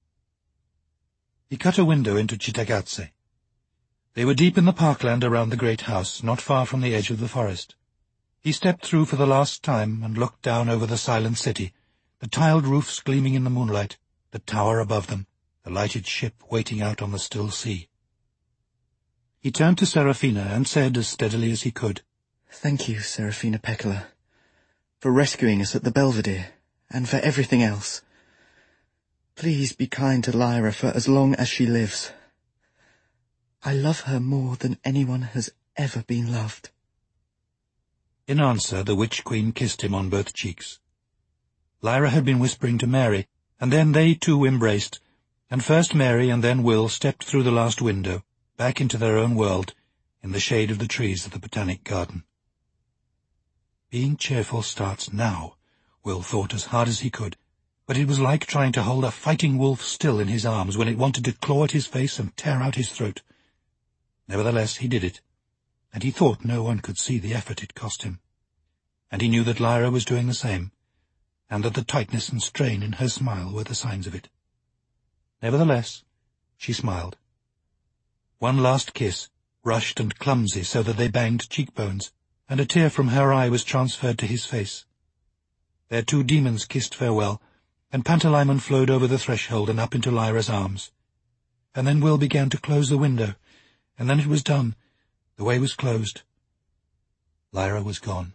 He cut a window into Cittagazze. They were deep in the parkland around the great house, not far from the edge of the forest. He stepped through for the last time and looked down over the silent city, the tiled roofs gleaming in the moonlight, the tower above them, the lighted ship waiting out on the still sea. He turned to Seraphina and said as steadily as he could, Thank you, Seraphina Pekkala, for rescuing us at the Belvedere, and for everything else. Please be kind to Lyra for as long as she lives. I love her more than anyone has ever been loved. In answer, the Witch-Queen kissed him on both cheeks. Lyra had been whispering to Mary, and then they too embraced, and first Mary and then Will stepped through the last window, back into their own world, in the shade of the trees of the Botanic Garden. Being cheerful starts now, Will thought as hard as he could, but it was like trying to hold a fighting wolf still in his arms when it wanted to claw at his face and tear out his throat. Nevertheless, he did it, and he thought no one could see the effort it cost him. And he knew that Lyra was doing the same, and that the tightness and strain in her smile were the signs of it. Nevertheless, she smiled. One last kiss, rushed and clumsy so that they banged cheekbones, and a tear from her eye was transferred to his face. Their two demons kissed farewell, and Pantalaimon flowed over the threshold and up into Lyra's arms. And then Will began to close the window, and then it was done. The way was closed. Lyra was gone.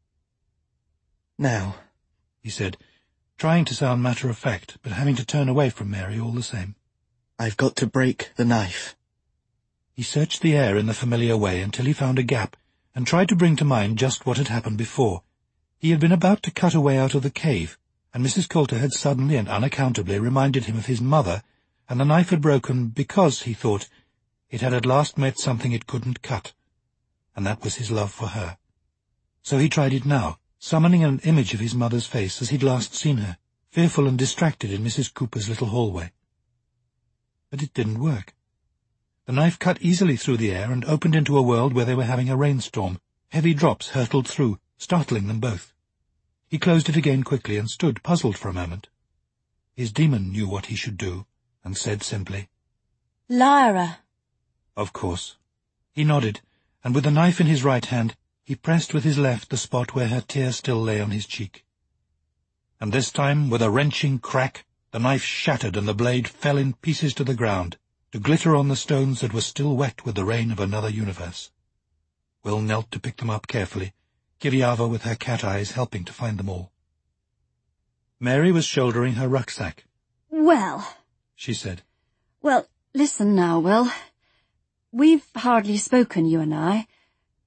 Now, he said, trying to sound matter-of-fact, but having to turn away from Mary all the same. I've got to break the knife. He searched the air in the familiar way until he found a gap, and tried to bring to mind just what had happened before. He had been about to cut a way out of the cave, and Missus Coulter had suddenly and unaccountably reminded him of his mother, and the knife had broken because, he thought, it had at last met something it couldn't cut, and that was his love for her. So he tried it now, summoning an image of his mother's face as he'd last seen her, fearful and distracted in Missus Cooper's little hallway. But it didn't work. The knife cut easily through the air and opened into a world where they were having a rainstorm. Heavy drops hurtled through, startling them both. He closed it again quickly and stood puzzled for a moment. His demon knew what he should do, and said simply, Lyra. Of course. He nodded, and with the knife in his right hand, he pressed with his left the spot where her tear still lay on his cheek. And this time, with a wrenching crack, the knife shattered and the blade fell in pieces to the ground, to glitter on the stones that were still wet with the rain of another universe. Will knelt to pick them up carefully, Kiriava with her cat eyes helping to find them all. Mary was shouldering her rucksack. Well, she said. Well, listen now, Will. We've hardly spoken, you and I.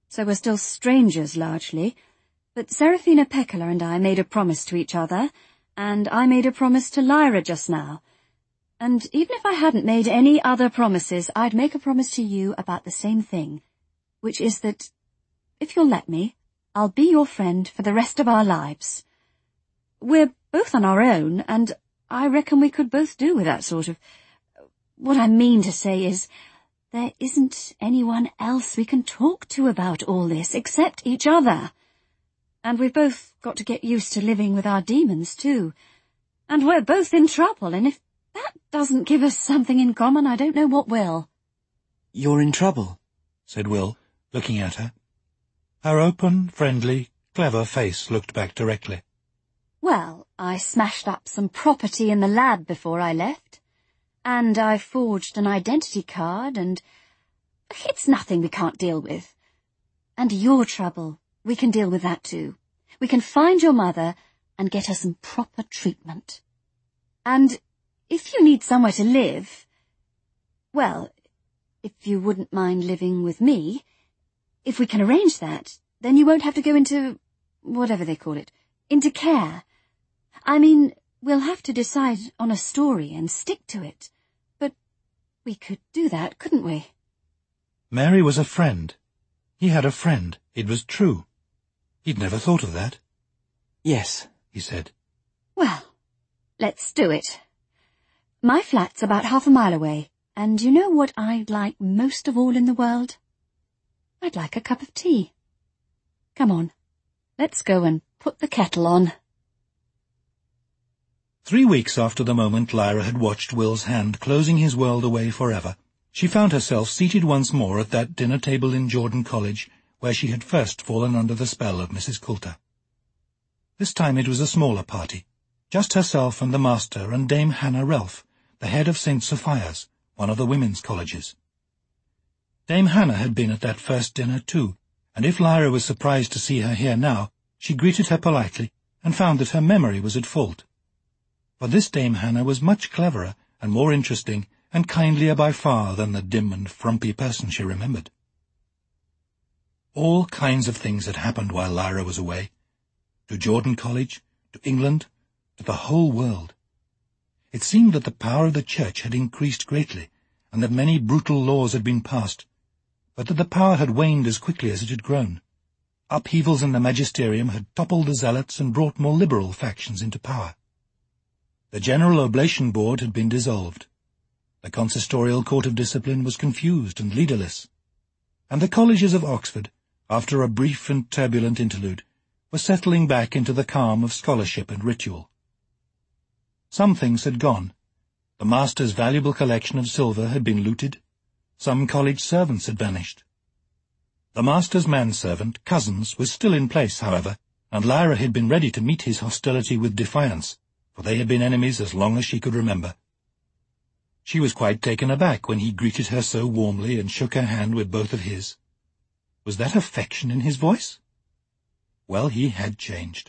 so we're still strangers largely, but Seraphina Pekkala and I made a promise to each other, and I made a promise to Lyra just now. And even if I hadn't made any other promises, I'd make a promise to you about the same thing, which is that, if you'll let me, I'll be your friend for the rest of our lives. We're both on our own, and I reckon we could both do with that sort of... What I mean to say is, there isn't anyone else we can talk to about all this except each other. And we've both got to get used to living with our demons, too. And we're both in trouble, and if that doesn't give us something in common, I don't know what will. You're in trouble, said Will, looking at her. Her open, friendly, clever face looked back directly. Well, I smashed up some property in the lab before I left, and I forged an identity card, and it's nothing we can't deal with. And your trouble, we can deal with that too. We can find your mother and get her some proper treatment. And if you need somewhere to live, well, if you wouldn't mind living with me, if we can arrange that, then you won't have to go into, whatever they call it, into care. I mean, we'll have to decide on a story and stick to it. But we could do that, couldn't we? Mary was a friend. He had a friend. It was true. He'd never thought of that. Yes, he said. Well, let's do it. My flat's about half a mile away, and you know what I'd like most of all in the world? I'd like a cup of tea. Come on, let's go and put the kettle on. Three weeks after the moment Lyra had watched Will's hand closing his world away forever, she found herself seated once more at that dinner table in Jordan College, where she had first fallen under the spell of Missus Coulter. This time it was a smaller party, just herself and the master and Dame Hannah Relf, the head of Saint Sophia's, one of the women's colleges. Dame Hannah had been at that first dinner too, and if Lyra was surprised to see her here now, she greeted her politely and found that her memory was at fault. For this Dame Hannah was much cleverer and more interesting and kindlier by far than the dim and frumpy person she remembered. All kinds of things had happened while Lyra was away. To Jordan College, to England, to the whole world. It seemed that the power of the Church had increased greatly, and that many brutal laws had been passed, but that the power had waned as quickly as it had grown. Upheavals in the magisterium had toppled the zealots and brought more liberal factions into power. The General Oblation Board had been dissolved. The Consistorial Court of Discipline was confused and leaderless. And the colleges of Oxford, after a brief and turbulent interlude, were settling back into the calm of scholarship and ritual. Some things had gone. The master's valuable collection of silver had been looted. Some college servants had vanished. The master's manservant, Cousins, was still in place, however, and Lyra had been ready to meet his hostility with defiance, for they had been enemies as long as she could remember. She was quite taken aback when he greeted her so warmly and shook her hand with both of his. Was that affection in his voice? Well, he had changed.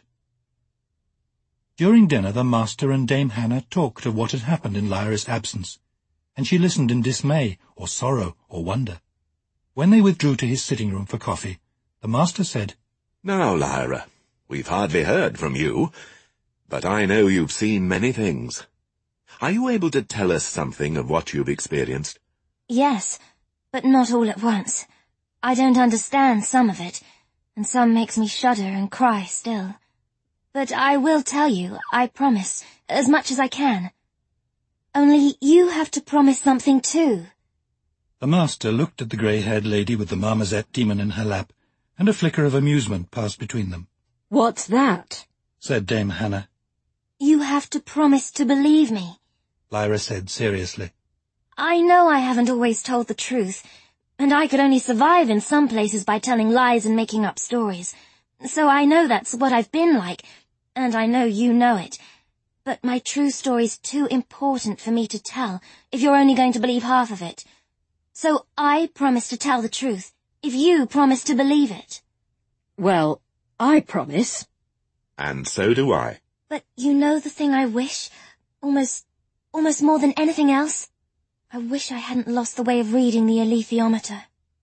During dinner the master and Dame Hannah talked of what had happened in Lyra's absence, and she listened in dismay, or sorrow, or wonder. When they withdrew to his sitting-room for coffee, the master said, "Now, Lyra, we've hardly heard from you, but I know you've seen many things. Are you able to tell us something of what you've experienced?" Yes, but not all at once. I don't understand some of it, and some makes me shudder and cry still. But I will tell you, I promise, as much as I can. Only you have to promise something too. The master looked at the grey-haired lady with the marmoset demon in her lap, and a flicker of amusement passed between them. "What's that?" said Dame Hannah. You have to promise to believe me, Lyra said seriously. I know I haven't always told the truth, and I could only survive in some places by telling lies and making up stories. So I know that's what I've been like, and I know you know it. But my true story's too important for me to tell if you're only going to believe half of it. So I promise to tell the truth, if you promise to believe it. Well, I promise. And so do I. But you know the thing I wish, almost, almost more than anything else? I wish I hadn't lost the way of reading the alethiometer.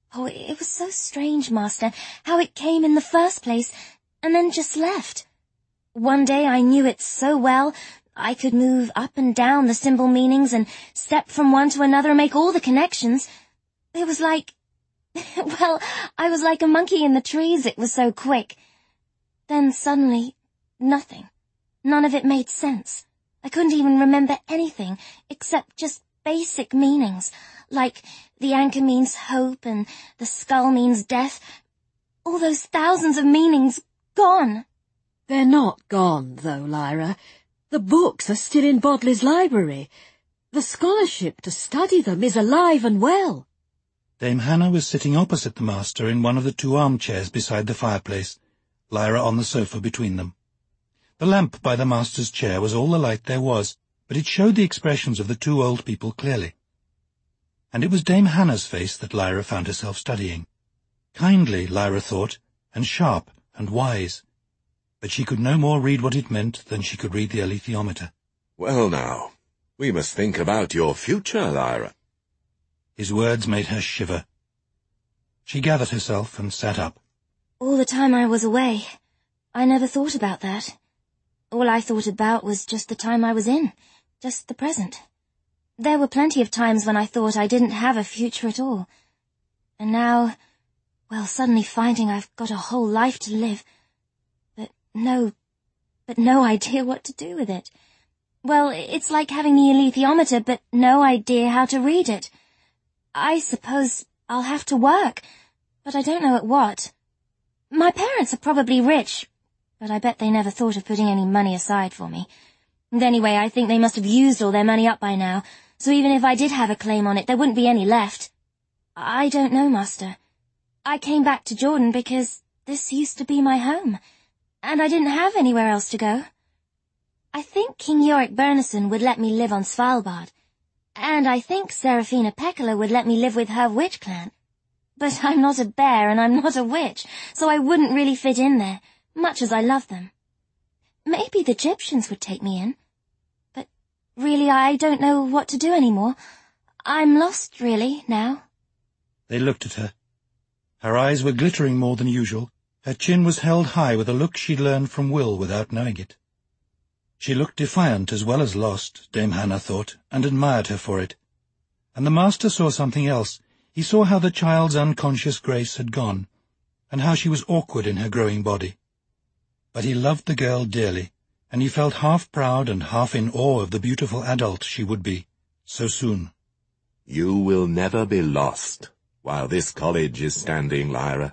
Oh, it was so strange, Master, how it came in the first place, and then just left. One day I knew it so well, I could move up and down the symbol meanings and step from one to another and make all the connections. It was like... well, I was like a monkey in the trees, it was so quick. Then suddenly, nothing. None of it made sense. I couldn't even remember anything, except just basic meanings, like the anchor means hope and the skull means death. All those thousands of meanings gone. They're not gone, though, Lyra. The books are still in Bodley's library. The scholarship to study them is alive and well. Dame Hannah was sitting opposite the master in one of the two armchairs beside the fireplace, Lyra on the sofa between them. The lamp by the master's chair was all the light there was, but it showed the expressions of the two old people clearly. And it was Dame Hannah's face that Lyra found herself studying. Kindly, Lyra thought, and sharp and wise. But she could no more read what it meant than she could read the alethiometer. Well now, we must think about your future, Lyra. His words made her shiver. She gathered herself and sat up. All the time I was away, I never thought about that. All I thought about was just the time I was in, just the present. There were plenty of times when I thought I didn't have a future at all. And now, well, suddenly finding I've got a whole life to live, but no, but no idea what to do with it. Well, it's like having the alethiometer, but no idea how to read it. I suppose I'll have to work, but I don't know at what. My parents are probably rich, but I bet they never thought of putting any money aside for me. And anyway, I think they must have used all their money up by now, so even if I did have a claim on it, there wouldn't be any left. I don't know, Master. I came back to Jordan because this used to be my home, and I didn't have anywhere else to go. I think King Yorick Bernison would let me live on Svalbard, and I think Seraphina Pekkala would let me live with her witch clan. But I'm not a bear and I'm not a witch, so I wouldn't really fit in there, much as I love them. Maybe the Egyptians would take me in, but really I don't know what to do anymore. I'm lost, really, now. They looked at her. Her eyes were glittering more than usual. Her chin was held high with a look she'd learned from Will without knowing it. She looked defiant as well as lost, Dame Hannah thought, and admired her for it. And the master saw something else. He saw how the child's unconscious grace had gone, and how she was awkward in her growing body. But he loved the girl dearly, and he felt half proud and half in awe of the beautiful adult she would be, so soon. You will never be lost while this college is standing, Lyra.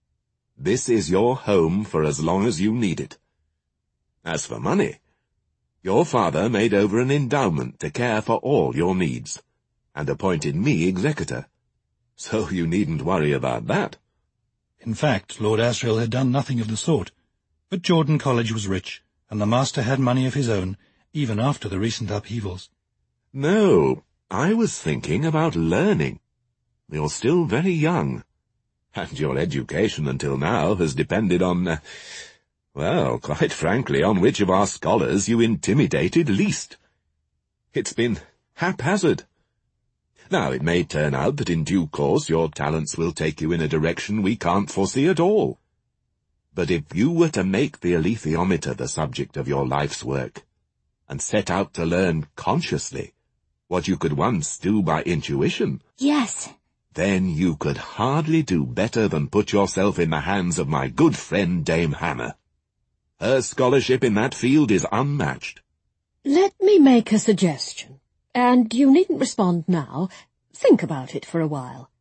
This is your home for as long as you need it. As for money, your father made over an endowment to care for all your needs, and appointed me executor, so you needn't worry about that. In fact, Lord Asriel had done nothing of the sort, but Jordan College was rich, and the master had money of his own, even after the recent upheavals. No, I was thinking about learning. You're still very young, and your education until now has depended on, uh, well, quite frankly, on which of our scholars you intimidated least. It's been haphazard. Now, it may turn out that in due course your talents will take you in a direction we can't foresee at all. But if you were to make the alethiometer the subject of your life's work, and set out to learn consciously what you could once do by intuition... Yes. Then you could hardly do better than put yourself in the hands of my good friend Dame Hannah. Her scholarship in that field is unmatched. Let me make a suggestion, and you needn't respond now. Think about it for a while.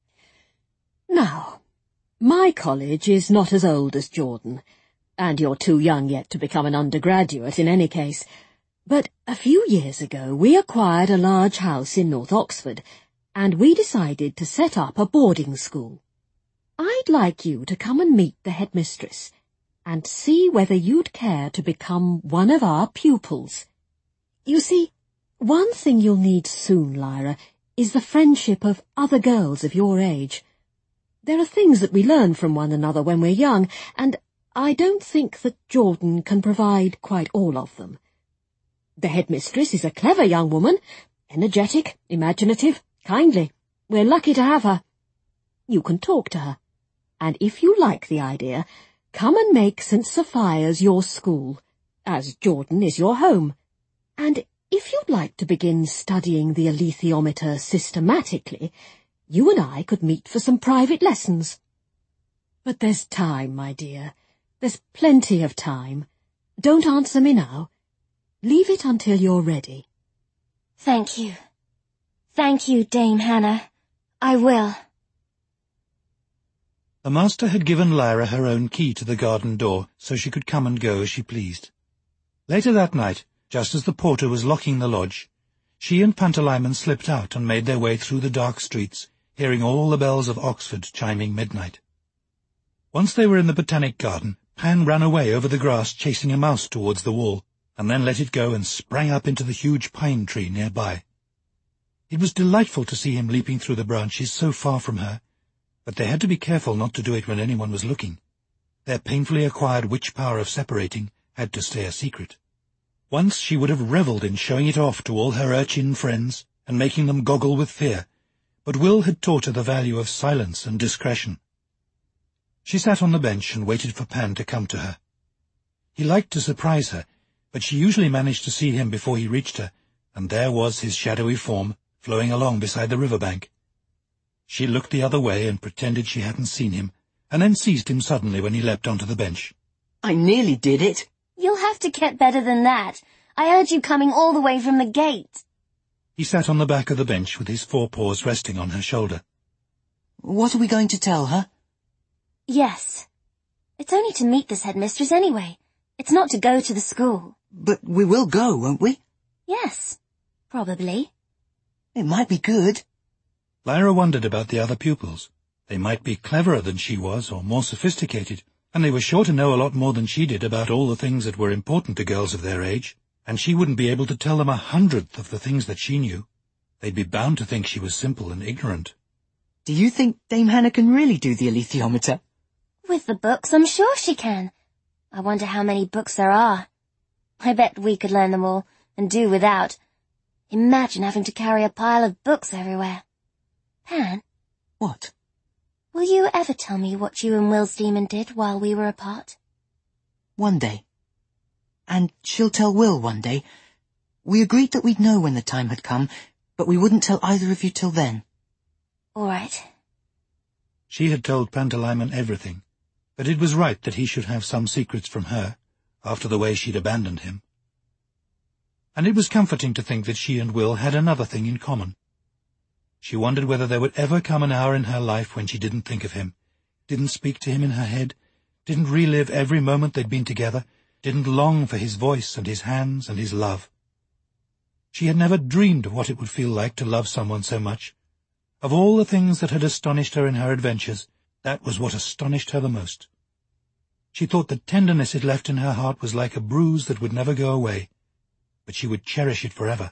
Now, my college is not as old as Jordan, and you're too young yet to become an undergraduate in any case. But a few years ago we acquired a large house in North Oxford, and we decided to set up a boarding school. I'd like you to come and meet the headmistress, and see whether you'd care to become one of our pupils. You see, one thing you'll need soon, Lyra, is the friendship of other girls of your age. There are things that we learn from one another when we're young, and I don't think that Jordan can provide quite all of them. The headmistress is a clever young woman, energetic, imaginative, kindly. We're lucky to have her. You can talk to her. And if you like the idea, come and make Saint Sophia's your school, as Jordan is your home. And if you'd like to begin studying the alethiometer systematically, you and I could meet for some private lessons. But there's time, my dear. There's plenty of time. Don't answer me now. Leave it until you're ready. Thank you. Thank you, Dame Hannah. I will. The master had given Lyra her own key to the garden door, so she could come and go as she pleased. Later that night, just as the porter was locking the lodge, she and Pantalaimon slipped out and made their way through the dark streets, hearing all the bells of Oxford chiming midnight. Once they were in the botanic garden, Pan ran away over the grass chasing a mouse towards the wall, and then let it go and sprang up into the huge pine tree nearby. It was delightful to see him leaping through the branches so far from her, but they had to be careful not to do it when anyone was looking. Their painfully acquired witch power of separating had to stay a secret. Once she would have revelled in showing it off to all her urchin friends and making them goggle with fear, but Will had taught her the value of silence and discretion. She sat on the bench and waited for Pan to come to her. He liked to surprise her, but she usually managed to see him before he reached her, and there was his shadowy form flowing along beside the river bank. She looked the other way and pretended she hadn't seen him, and then seized him suddenly when he leapt onto the bench. I nearly did it. You'll have to get better than that. I heard you coming all the way from the gate. He sat on the back of the bench with his forepaws resting on her shoulder. What are we going to tell her? Yes. It's only to meet this headmistress anyway. It's not to go to the school. But we will go, won't we? Yes, probably. It might be good. Lyra wondered about the other pupils. They might be cleverer than she was, or more sophisticated, and they were sure to know a lot more than she did about all the things that were important to girls of their age, and she wouldn't be able to tell them a hundredth of the things that she knew. They'd be bound to think she was simple and ignorant. Do you think Dame Hannah can really do the alethiometer? With the books, I'm sure she can. I wonder how many books there are. I bet we could learn them all, and do without. Imagine having to carry a pile of books everywhere. Pan? What? Will you ever tell me what you and Will's demon did while we were apart? One day. And she'll tell Will one day. We agreed that we'd know when the time had come, but we wouldn't tell either of you till then. All right. She had told Pantalaimon everything, but it was right that he should have some secrets from her, after the way she'd abandoned him. And it was comforting to think that she and Will had another thing in common. She wondered whether there would ever come an hour in her life when she didn't think of him, didn't speak to him in her head, didn't relive every moment they'd been together, didn't long for his voice and his hands and his love. She had never dreamed of what it would feel like to love someone so much. Of all the things that had astonished her in her adventures, that was what astonished her the most. She thought the tenderness it left in her heart was like a bruise that would never go away, but she would cherish it forever.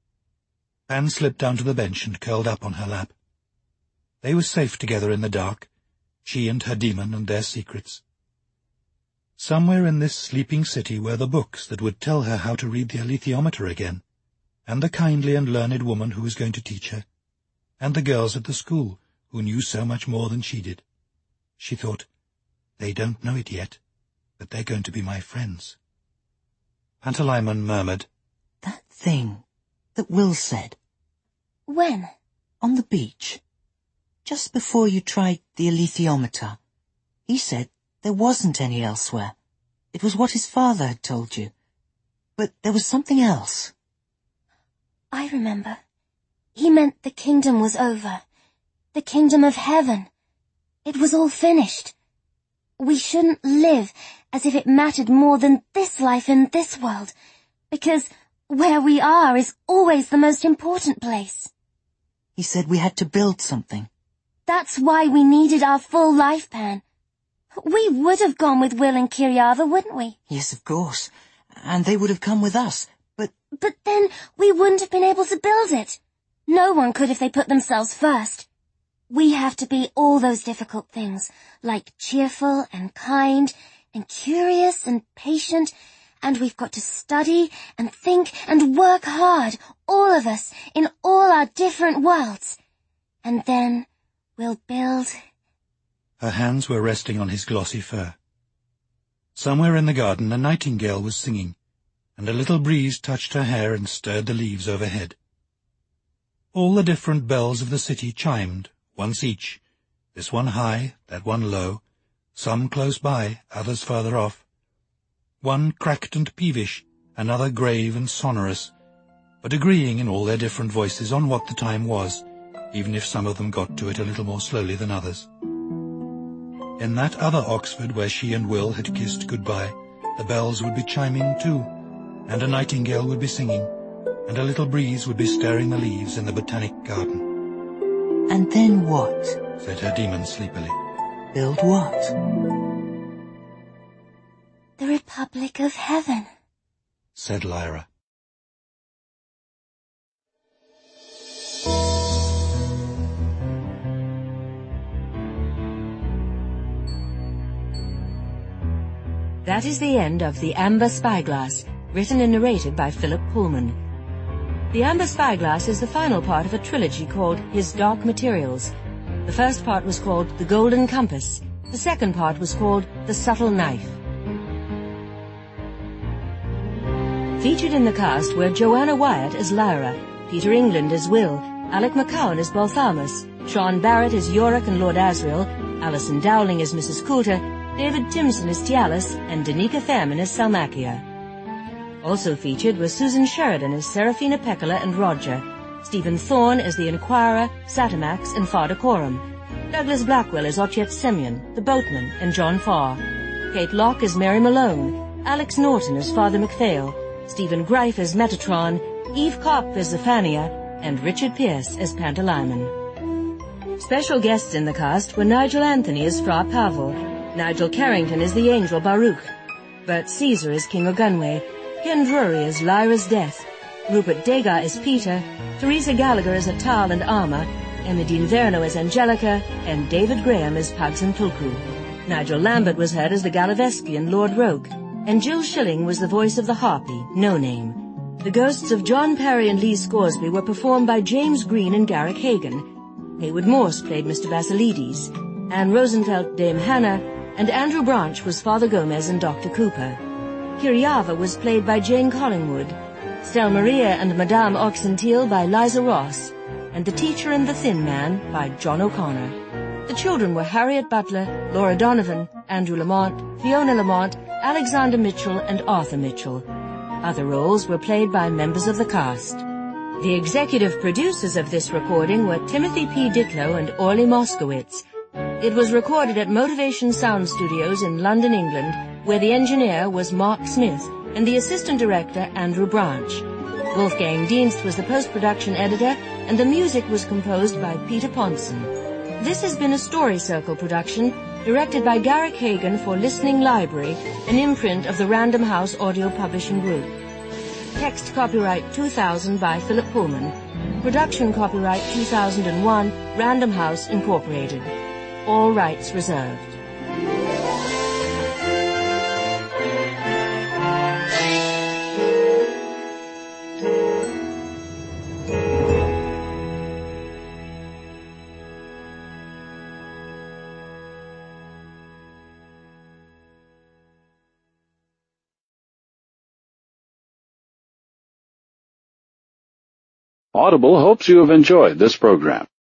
Pan slipped down to the bench and curled up on her lap. They were safe together in the dark, she and her demon and their secrets. Somewhere in this sleeping city were the books that would tell her how to read the alethiometer again, and the kindly and learned woman who was going to teach her, and the girls at the school who knew so much more than she did. She thought, they don't know it yet, but they're going to be my friends. Pantalaimon murmured, That thing that Will said. When? On the beach. Just before you tried the alethiometer. He said there wasn't any elsewhere. It was what his father had told you. But there was something else. I remember. He meant the kingdom was over. The kingdom of heaven. It was all finished. We shouldn't live as if it mattered more than this life in this world, because where we are is always the most important place. He said we had to build something. That's why we needed our full life, Pan. We would have gone with Will and Kiryava, wouldn't we? Yes, of course. And they would have come with us, but... But then we wouldn't have been able to build it. No one could if they put themselves first. We have to be all those difficult things, like cheerful and kind and curious and patient, and we've got to study and think and work hard, all of us, in all our different worlds. And then We'll build... Her hands were resting on his glossy fur. Somewhere in the garden a nightingale was singing, and a little breeze touched her hair and stirred the leaves overhead. All the different bells of the city chimed, once each, this one high, that one low, some close by, others farther off. One cracked and peevish, another grave and sonorous, but agreeing in all their different voices on what the time was, even if some of them got to it a little more slowly than others. In that other Oxford where she and Will had kissed goodbye, the bells would be chiming too, and a nightingale would be singing, and a little breeze would be stirring the leaves in the botanic garden. And then what? Said her demon sleepily. Build what? The Republic of Heaven, said Lyra. That is the end of The Amber Spyglass, written and narrated by Philip Pullman. The Amber Spyglass is the final part of a trilogy called His Dark Materials. The first part was called The Golden Compass. The second part was called The Subtle Knife. Featured in the cast were Joanna Wyatt as Lyra, Peter England as Will, Alec McCowan as Balthamus, Sean Barrett as Yorick and Lord Asriel, Alison Dowling as Missus Coulter, David Timson as Tialys, and Danica Fairman as Salmakia. Also featured were Susan Sheridan as Seraphina Pekkala and Roger, Stephen Thorne as the Inquirer, Satamax, and Father Coram, Douglas Blackwell as Ochet Semyon, the boatman, and John Farr, Kate Locke as Mary Malone, Alex Norton as Father MacPhail, Stephen Greif as Metatron, Eve Kopp as Zephania, and Richard Pierce as Pantalaimon. Special guests in the cast were Nigel Anthony as Fra Pavel, Nigel Carrington as the Angel Baruch, Bert Caesar as King Ogunwe, Ken Drury as Lyra's Death, Rupert Degas as Peter, Teresa Gallagher as Atal and Arma, Emmeline Verno as Angelica, and David Graham as Pugs and Tulku. Nigel Lambert was heard as the Galaveskian Lord Roke, and Jill Schilling was the voice of the Harpy, No Name. The ghosts of John Perry and Lee Scoresby were performed by James Green and Garrick Hagan. Haywood Morse played Mister Basilides, Anne Rosenfeld Dame Hannah, and Andrew Branch was Father Gomez and Doctor Cooper. Kiriava was played by Jane Collingwood, Stel Maria and Madame Oxenteal by Liza Ross, and The Teacher and the Thin Man by John O'Connor. The children were Harriet Butler, Laura Donovan, Andrew Lamont, Fiona Lamont, Alexander Mitchell, and Arthur Mitchell. Other roles were played by members of the cast. The executive producers of this recording were Timothy P. Ditlow and Orly Moskowitz. It was recorded at Motivation Sound Studios in London, England, where the engineer was Mark Smith and the assistant director Andrew Branch. Wolfgang Dienst was the post-production editor, and the music was composed by Peter Ponson. This has been a Story Circle production, directed by Garrick Hagan for Listening Library, an imprint of the Random House Audio Publishing Group. Text copyright two thousand by Philip Pullman. Production copyright two thousand one, Random House Incorporated. All rights reserved. Audible hopes you have enjoyed this program.